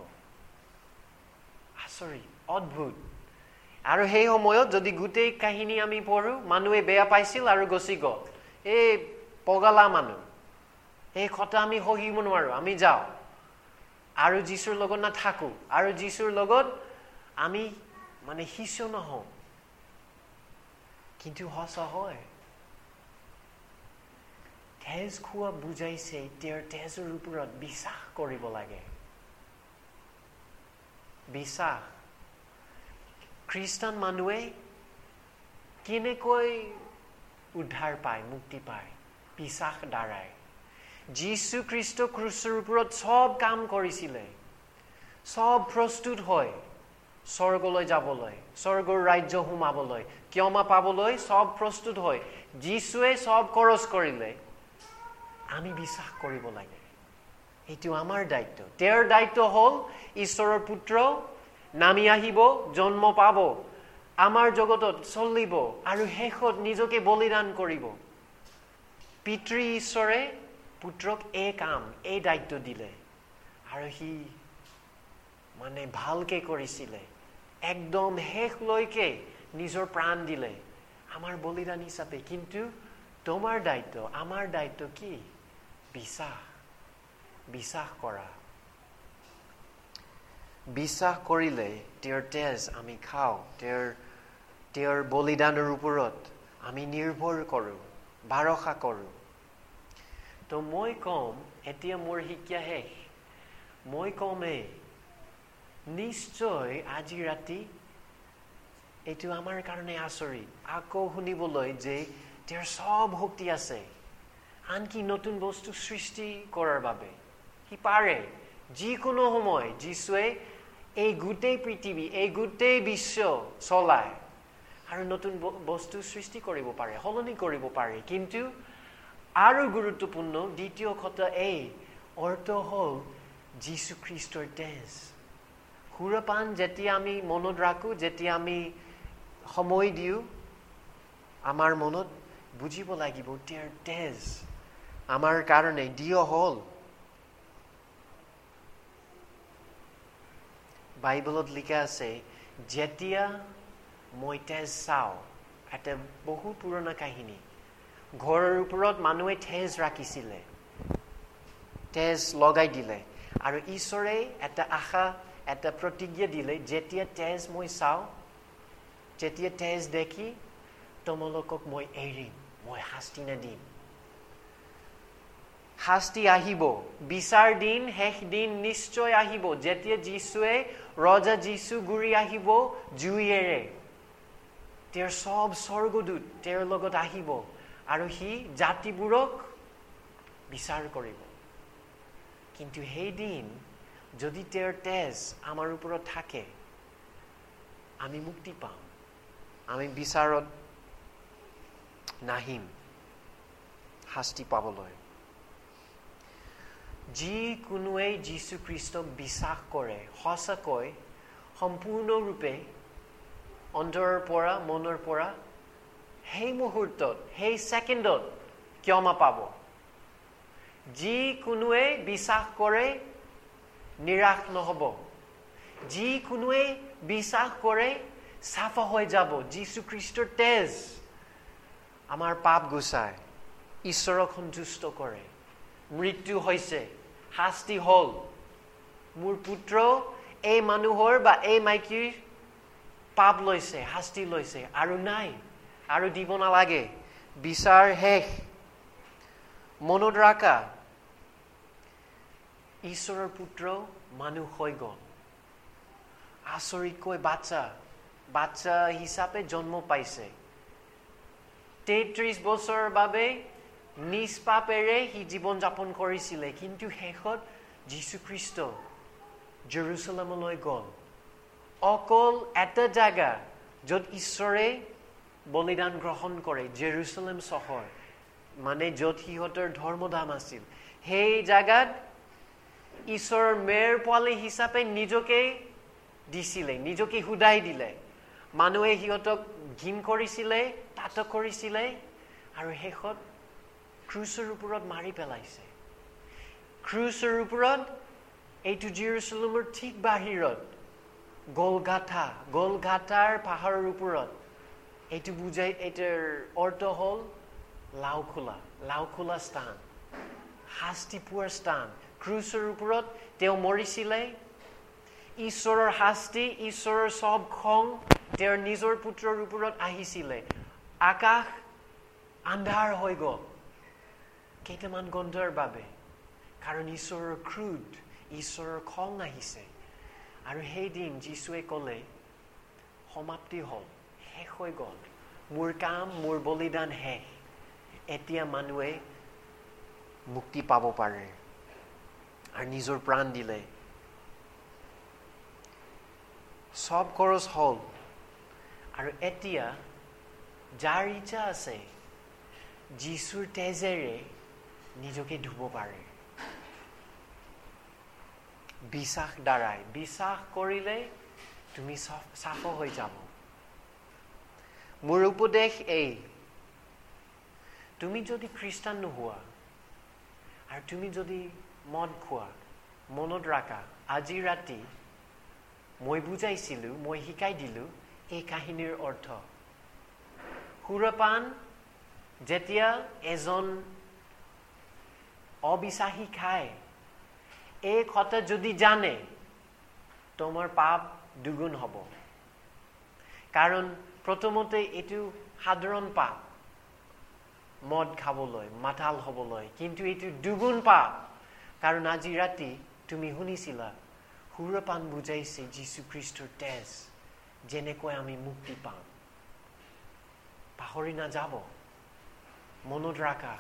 আচৰিত অদ্ভুত আৰু সেই সময়ত যদি গোটেই কাহিনী আমি পঢ়ো মানুহে বেয়া পাইছিল আৰু গছি গ'ল এই পগলা মানুহ এই কথা আমি সহিব নোৱাৰো আমি যাওঁ আৰু যীশুৰ লগত নাথাকো আৰু যীশুৰ লগত আমি মানে শিষ্য নহওঁ কিন্তু সঁচা হয় তেজ খোৱা বুজাইছে তেওঁৰ তেজৰ ওপৰত বিশ্বাস কৰিব লাগে বিশ্বাস খ্ৰীষ্টান মানুহে কেনেকৈ উদ্ধাৰ পায় মুক্তি পায় বিশ্বাস দ্বাৰাই যীশু খ্ৰীষ্ট ক্ৰুচৰ ওপৰত সব কাম কৰিছিলে সব প্ৰস্তুত হয় স্বৰ্গলৈ যাবলৈ স্বৰ্গৰ ৰাজ্য সোমাবলৈ ক্ষমা পাবলৈ সব প্ৰস্তুত হয় যীশুৱে সব খৰচ কৰিলে আমি বিশ্বাস কৰিব লাগে এইটো আমাৰ দায়িত্ব তেওঁৰ দায়িত্ব হ'ল ঈশ্বৰৰ পুত্ৰ নামি আহিব জন্ম পাব আমাৰ জগতত চলিব আৰু শেষত নিজকে বলিদান কৰিব পিতৃ ঈশ্বৰে পুত্ৰক এই কাম এই দায়িত্ব দিলে আৰু সি মানে ভালকে কৰিছিলে একদম শেষলৈকে নিজৰ প্ৰাণ দিলে আমাৰ বলিদান হিচাপে কিন্তু তোমাৰ দায়িত্ব আমাৰ দায়িত্ব কি বিশ্বাস বিশ্বাস কৰা বিশ্বাস কৰিলে তেওঁৰ তেজ আমি খাওঁ তেওঁৰ তেওঁৰ বলিদানৰ ওপৰত আমি নিৰ্ভৰ কৰোঁ ভৰসা কৰোঁ তো মই কম এতিয়া মোৰ শিক্ষা শেষ মই কমেই নিশ্চয় আজি ৰাতি এইটো আমাৰ কাৰণে আচৰিত আকৌ শুনিবলৈ যে তেওঁৰ সব শক্তি আছে আনকি নতুন বস্তু সৃষ্টি কৰাৰ বাবে সি পাৰে যিকোনো সময় যীশুৱে এই গোটেই পৃথিৱী এই গোটেই বিশ্ব চলায় আৰু নতুন বস্তু সৃষ্টি কৰিব পাৰে সলনি কৰিব পাৰে কিন্তু আৰু গুৰুত্বপূৰ্ণ দ্বিতীয় কথা এই অৰ্থ হ'ল যীশু খ্ৰীষ্টৰ তেজ সুৰপান যেতিয়া আমি মনত ৰাখোঁ যেতিয়া আমি সময় দিওঁ আমাৰ মনত বুজিব লাগিব তেওঁৰ তেজ আমাৰ কাৰণে দিয়া হ'ল বাইবেলত লিখা আছে যেতিয়া মই তেজ চাওঁ এটা বহু পুৰণা কাহিনী ঘৰৰ ওপৰত মানুহে তেজ ৰাখিছিলে তেজ লগাই দিলে আৰু ঈশ্বৰে এটা আশা এটা প্ৰতিজ্ঞা দিলে যেতিয়া তেজ মই চাওঁ যেতিয়া তেজ দেখি তোমালোকক মই এৰিম মই শাস্তি নিদিম শাস্তি আহিব বিচাৰ দিন শেষ দিন নিশ্চয় আহিব যেতিয়া যীশুৱে ৰজা যীশু ঘূৰি আহিব জুইয়েৰে তেওঁৰ সব স্বৰ্গদূত তেওঁৰ লগত আহিব আৰু সি জাতিবোৰক বিচাৰ কৰিব কিন্তু সেই দিন যদি তেওঁৰ তেজ আমাৰ ওপৰত থাকে আমি মুক্তি পাম আমি বিচাৰত নাহিম শাস্তি পাবলৈ। যি কোনোৱে যীশু খ্ৰীষ্টক বিশ্বাস কৰে সঁচাকৈ সম্পূৰ্ণৰূপে অন্তৰৰ পৰা মনৰ পৰা সেই মুহূৰ্তত সেই ছেকেণ্ডত ক্ষমা পাব। যি কোনোৱে বিশ্বাস কৰে নিৰাশ নহব। যি কোনোৱে বিশ্বাস কৰে চাফা হৈ যাব। যীশু খ্ৰীষ্টৰ তেজ আমাৰ পাপ গুচায়, ঈশ্বৰক সন্তুষ্ট কৰে। মৃত্যু হৈছে, শাস্তি হ'ল। মোৰ পুত্ৰ এই মানুহৰ বা এই মাইকীৰ পাপ লৈছে, শাস্তি লৈছে, আৰু নাই, আৰু দিব নালাগে। বিচাৰ শেষ। মনত ৰাখা, ঈশ্বৰৰ পুত্ৰ মানুহ হৈ গ'ল। আচৰিতকৈ বাচ্চা বাচ্চা হিচাপে জন্ম পাইছে। তেত্ৰিশ বছৰৰ বাবে নিষ্পাপেৰে সি জীৱন যাপন কৰিছিলে, কিন্তু শেষত যীশুখ্ৰীষ্ট জেৰুজালেমলৈ গ'ল। অকল এটা জাগা য'ত ঈশ্বৰে বলিদান গ্ৰহণ কৰে, জেৰুজালেম চহৰ, মানে য'ত সিহঁতৰ ধৰ্মধাম আছিল। সেই জাগাত ঈশ্বৰৰ মেৰ পোৱালী হিচাপে নিজকে দিছিলে, নিজকে শুদাই দিলে। মানুহে সিহঁতক ঘিণ কৰিছিলে, তাত কৰিছিলে, আৰু শেষত ক্ৰুচৰ ওপৰত মাৰি পেলাইছে। ক্ৰুচৰ ওপৰত, এইটো জেৰুজালেমৰ ঠিক বাহিৰত, গলগাথা গলগাথাৰ পাহাৰৰ ওপৰত। এইটো বুজাই, এইটোৰ অৰ্থ হ'ল লাও খোলা লাও খোলা স্থান, শাস্তি পোৱাৰ স্থান। ক্ৰুচৰ ওপৰত তেওঁ মৰিছিলে। ঈশ্বৰৰ শাস্তি, ঈশ্বৰৰ চব খং তেওঁৰ নিজৰ পুত্ৰৰ ওপৰত আহিছিলে। আকাশ আন্ধাৰ হৈ গ'ল কেইটামান ঘণ্টাৰ বাবে, কাৰণ ঈশ্বৰৰ ক্ৰোধ, ঈশ্বৰৰ খং আহিছে। আৰু সেইদিন যীশুৱে ক'লে, সমাপ্তি হ'ল, শেষ হৈ গ'ল, মোৰ কাম, মোৰ বলিদান শেষ। এতিয়া মানুহে মুক্তি পাব পাৰে, আৰু নিজৰ প্ৰাণ দিলে। চব খৰচ হ'ল, আৰু এতিয়া যাৰ ইচ্ছা আছে যীশুৰ তেজেৰে নিজকে ধুব পাৰে। বিশ্বাস দ্বাৰাই, বিশ্বাস কৰিলে তুমি চাফা হৈ যাব। মোৰ উপদেশ এই, তুমি যদি খ্ৰীষ্টান নোহোৱা আৰু তুমি যদি মদ খোৱা, মনত ৰাখা, আজি ৰাতি মই বুজাইছিলো, মই শিকাই দিলো এই কাহিনীৰ অৰ্থ। সুৰাপান যেতিয়া এজন অবিশ্বাসী খায়, এই কথা যদি জানে, তোমাৰ পাপ দুগুণ হ'ব। কাৰণ প্ৰথমতে এইটো সাধাৰণ পাপ, মদ খাবলৈ, মাতাল হ'বলৈ, কিন্তু এইটো দুগুণ পাপ। কাৰণ আজি ৰাতি তুমি শুনিছিলা, সুৰাপান বুজাইছে যীশুখ্ৰীষ্টৰ তেজ, যেনেকৈ আমি মুক্তি পাম। পাহৰি নাযাব, মনত ৰাখা।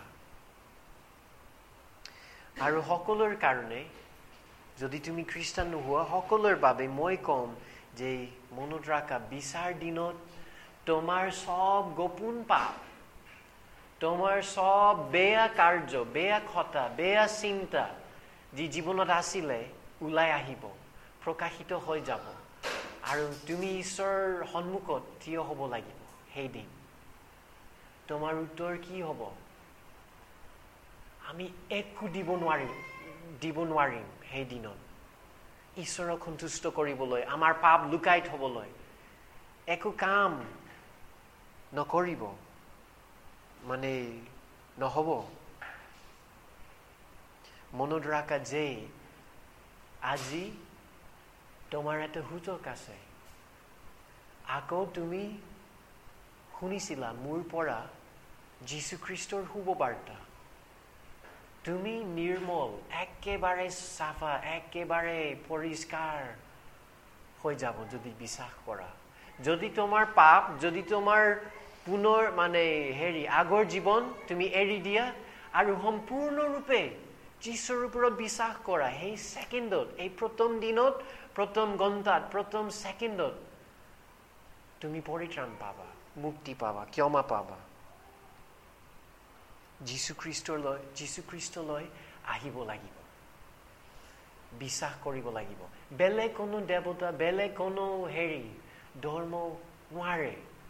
আৰু সকলোৰ কাৰণে, যদি তুমি খ্ৰীষ্টান নোহোৱা, সকলোৰ বাবে মই ক'ম যে মনত ৰাখা, বিচাৰ দিনত তোমাৰ চব গোপন পাপ, তোমাৰ চব বেয়া কাৰ্য, বেয়া কথা, বেয়া চিন্তা যি জীৱনত আছিলে ওলাই আহিব, প্ৰকাশিত হৈ যাব। আৰু তুমি ঈশ্বৰৰ সন্মুখত থিয় হ'ব লাগিব। সেইদিন তোমাৰ উত্তৰ কি হ'ব? আমি একো দিব নোৱাৰিম দিব নোৱাৰিম সেই দিনত। ঈশ্বৰক সন্তুষ্ট কৰিবলৈ, আমাৰ পাপ লুকাই থবলৈ একো কাম নকৰিব, মানে নহ'ব। মনত ৰাখা যে আজি তোমাৰ এটা সুযোগ আছে। আকৌ তুমি শুনিছিলা মোৰ পৰা যীশুখ্ৰীষ্টৰ শুভবাৰ্তা। তুমি নিৰ্মল, একেবাৰে চাফা, একেবাৰে পৰিষ্কাৰ হৈ যাব যদি বিশ্বাস কৰা। যদি তোমাৰ পাপ, যদি তোমাৰ পুনৰ মানে হেৰি আগৰ জীৱন তুমি এৰি দিয়া আৰু সম্পূৰ্ণৰূপে যীশুৰ ওপৰত বিশ্বাস কৰা, সেই ছেকেণ্ডত, এই প্ৰথম দিনত, প্ৰথম ঘণ্টাত, প্ৰথম ছেকেণ্ডত তুমি পৰিত্ৰাণ পাবা, মুক্তি পাবা, ক্ষমা পাবা। যীশু খ্ৰীষ্টলৈ যীশু খ্ৰীষ্টলৈ আহিব লাগিব, বিশ্বাস কৰিব লাগিব। বেলেগ কোনো দেৱতা, বেলেগ কোনো হেৰি ধৰ্ম নোৱাৰে।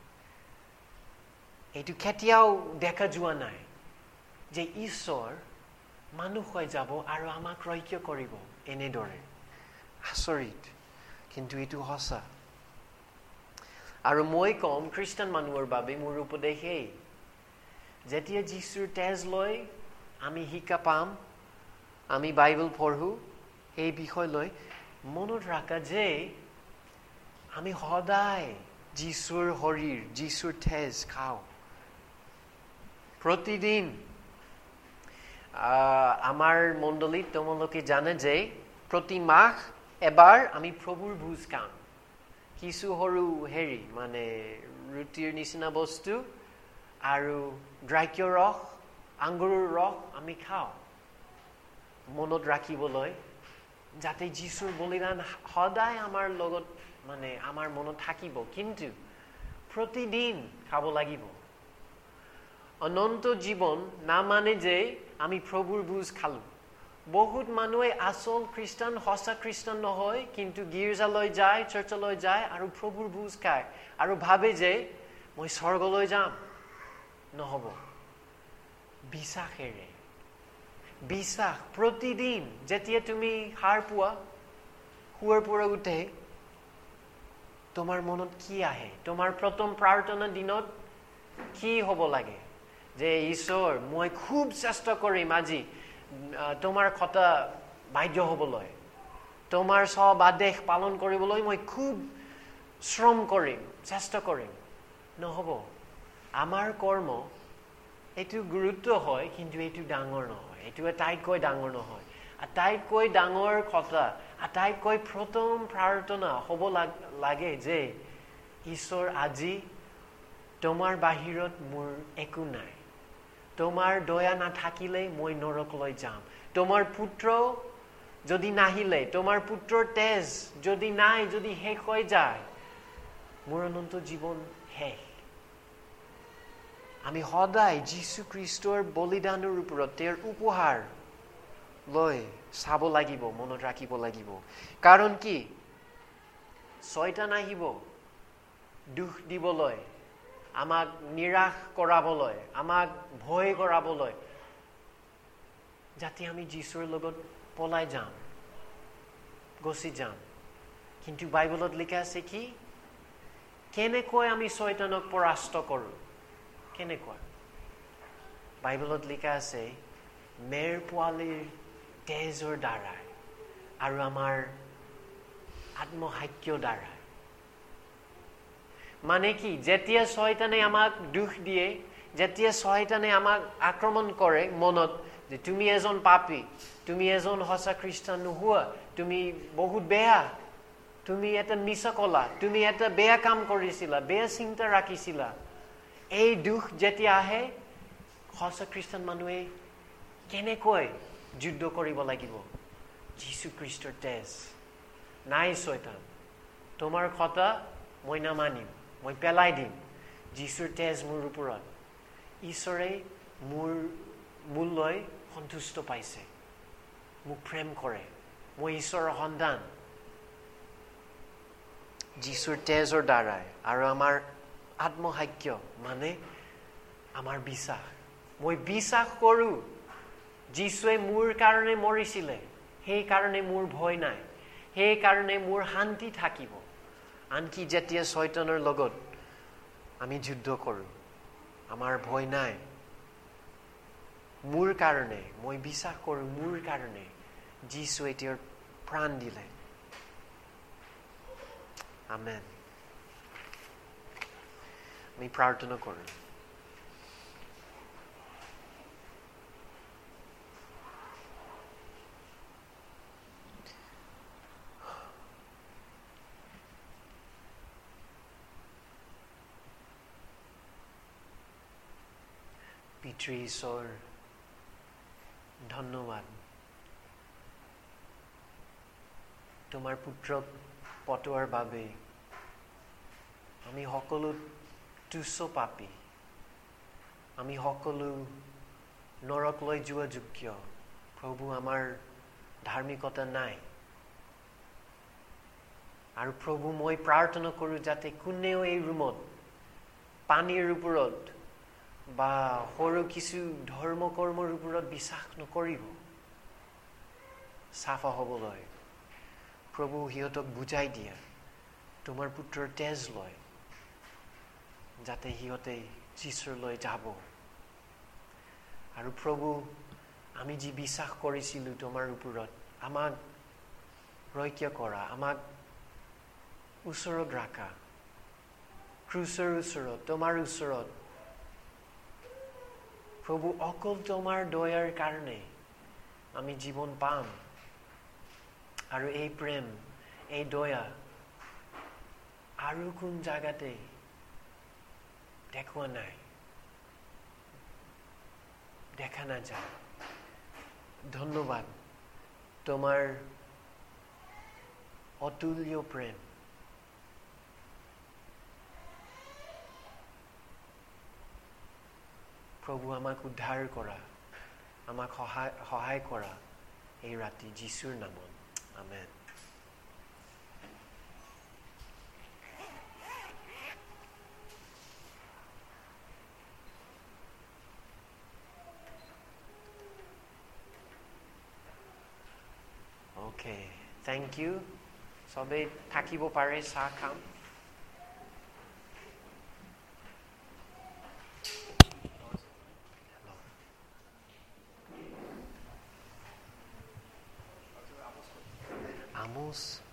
এইটো কেতিয়াও দেখা যোৱা নাই যে ঈশ্বৰ মানুহ হৈ যাব আৰু আমাক ৰক্ষা কৰিব এনেদৰে। আচৰিত, কিন্তু এইটো সঁচা। আৰু মই কম খ্ৰীষ্টান মানুহৰ বাবে মোৰ উপদেশ এই, যেতিয়া যীশুৰ তেজ লৈ আমি শিক্ষা পাম, আমি বাইবেল পঢ়ো, সেই বিষয় লৈ মনত ৰাখা যে আমি সদায় যীশুৰ শৰীৰ, যীশুৰ তেজ খাওঁ। প্ৰতিদিন আমাৰ মণ্ডলীত তোমালোকে জানে যে প্ৰতি মাহ এবাৰ আমি প্ৰভুৰ ভোজ খাম। কিছু সৰু হেৰি মানে ৰুটিৰ নিচিনা বস্তু আৰু দ্ৰাক্ষৰ ৰস, আঙুৰৰ ৰস আমি খাওঁ মনত ৰাখিবলৈ, যাতে যীশুৰ বলিদান সদায় আমাৰ লগত মানে আমাৰ মনত থাকিব। কিন্তু প্ৰতিদিন খাব লাগিব। অনন্ত জীৱন নামানে যে আমি প্ৰভুৰ ভোজ খালো। বহুত মানুহে আচল খ্ৰীষ্টান, সঁচা খ্ৰীষ্টান নহয়, কিন্তু গীৰ্জালৈ যায়, চাৰ্চলৈ যায় আৰু প্ৰভুৰ ভোজ খায় আৰু ভাবে যে মই স্বৰ্গলৈ যাম। নহব। বিশ্বাসেৰে, বিশ্বাস প্ৰতিদিন যেতিয়া তুমি সাৰ পোৱা, শুৱাৰ পৰা উঠে, তোমাৰ মনত কি আহে? তোমাৰ প্ৰথম প্ৰাৰ্থনা দিনত কি হ'ব লাগে? যে ঈশ্বৰ, মই খুব চেষ্টা কৰিম আজি তোমাৰ কথা বাধ্য হ'বলৈ, তোমাৰ সব আদেশ পালন কৰিবলৈ মই খুব শ্ৰম কৰিম, চেষ্টা কৰিম। নহ'ব। আমাৰ কৰ্ম এইটো গুৰুত্ব হয়, কিন্তু এইটো ডাঙৰ নহয়, এইটো আটাইতকৈ ডাঙৰ নহয়। আটাইতকৈ ডাঙৰ কথা, আটাইতকৈ প্ৰথম প্ৰাৰ্থনা হ'ব লাগে যে ঈশ্বৰ, আজি তোমাৰ বাহিৰত মোৰ একো নাই। তোমাৰ দয়া নাথাকিলে মই নৰকলৈ যাম। তোমাৰ পুত্ৰ যদি নাহিলে, তোমাৰ পুত্ৰৰ তেজ যদি নাই, যদি শেষ হৈ যায়, মোৰ অনন্ত জীৱন শেষ। আমি সদায় যীশু খ্ৰীষ্টৰ বলিদানৰ ওপৰত, তেওঁৰ উপহাৰ লৈ চাব লাগিব, মনত ৰাখিব লাগিব। কাৰণ কি? শয়তান আহিব দুখ দিবলৈ, আমাক নিৰাশ কৰাবলৈ, আমাক ভয় কৰাবলৈ, যাতে আমি যীশুৰ লগত পলাই যাম, গুচি যাম। কিন্তু বাইবেলত লিখা আছে কি? কেনেকৈ আমি শয়তানক পৰাস্ত কৰোঁ? কেনেকুৱা? বাইবেলত লিখা আছে মেৰ পোৱালীৰ তেজৰ দ্বাৰাই আৰু আমাৰ আত্মসাক্ষ্যৰ দ্বাৰাই। মানে কি? যেতিয়া শয়তানে আমাক দুখ দিয়ে, যেতিয়া শয়তানে আমাক আক্ৰমণ কৰে মনত, যে তুমি এজন পাপী, তুমি এজন সঁচা খ্ৰীষ্টান নোহোৱা, তুমি বহুত বেয়া, তুমি এটা মিছা কলা, তুমি এটা বেয়া কাম কৰিছিলা, বেয়া চিন্তা ৰাখিছিলা, এই দুখ যেতিয়া আহে, সঁচা খ্ৰীষ্টান মানুহে কেনেকৈ যুদ্ধ কৰিব লাগিব? যীশু খ্ৰীষ্টৰ তেজ নাই। শয়তান, তোমাৰ কথা মই নামানিম, মই পেলাই দিম। যীশুৰ তেজ মোৰ ওপৰত। ঈশ্বৰে মোৰ মূললৈ সন্তুষ্ট পাইছে, মোক প্ৰেম কৰে, মই ঈশ্বৰৰ সন্তান। যীশুৰ তেজৰ দ্বাৰাই আৰু আমাৰ আত্মসাক্ষ্য মানে আমাৰ বিশ্বাস। মই বিশ্বাস কৰোঁ যীশুৱে মোৰ কাৰণে মৰিছিলে, সেইকাৰণে মোৰ ভয় নাই, সেইকাৰণে মোৰ শান্তি থাকিব। আনকি যেতিয়া শয়তানৰ লগত আমি যুদ্ধ কৰোঁ, আমাৰ ভয় নাই। মোৰ কাৰণে, মই বিশ্বাস কৰোঁ মোৰ কাৰণে যীশুৱে তেওঁৰ প্ৰাণ দিলে। আমেন। আমি প্ৰাৰ্থনা কৰোঁ। পিতৃ ঈশ্বৰ, ধন্যবাদ তোমাৰ পুত্ৰক পঠোৱাৰ বাবে। আমি সকলো তুচ্ছ পাপী, আমি সকলো নৰকলৈ যোৱা যোগ্য। প্ৰভু, আমাৰ ধাৰ্মিকতা নাই। আৰু প্ৰভু, মই প্ৰাৰ্থনা কৰোঁ যাতে কোনেও এই ৰুমত পানীৰ ওপৰত বা সৰু কিছু ধৰ্ম কৰ্মৰ ওপৰত বিশ্বাস নকৰিব চাফা হ'বলৈ। প্ৰভু, সিহঁতক বুজাই দিয়া তোমাৰ পুত্ৰৰ তেজ লয় যাতে সিহঁতে যীশুলৈ যাব। আৰু প্ৰভু, আমি যি বিশ্বাস কৰিছিলোঁ তোমাৰ ওপৰত, আমাক ৰক্ষা কৰা, আমাক ওচৰত ৰাখা, ক্ৰুচৰ ওচৰত, তোমাৰ ওচৰত। প্ৰভু, অকল তোমাৰ দয়াৰ কাৰণে আমি জীৱন পাম। আৰু এই প্ৰেম, এই দয়া আৰু কোন জাগাতে দেখুওৱা নাই, দেখা নাযায়। ধন্যবাদ তোমাৰ অতুল্য প্ৰেম। প্ৰভু, আমাক উদ্ধাৰ কৰা, আমাক সহায় সহায় কৰা এই ৰাতি যীশুৰ নামত। আমেন। Okay, thank you. চবেই থাকিব পাৰে, চাহ খাম। Amos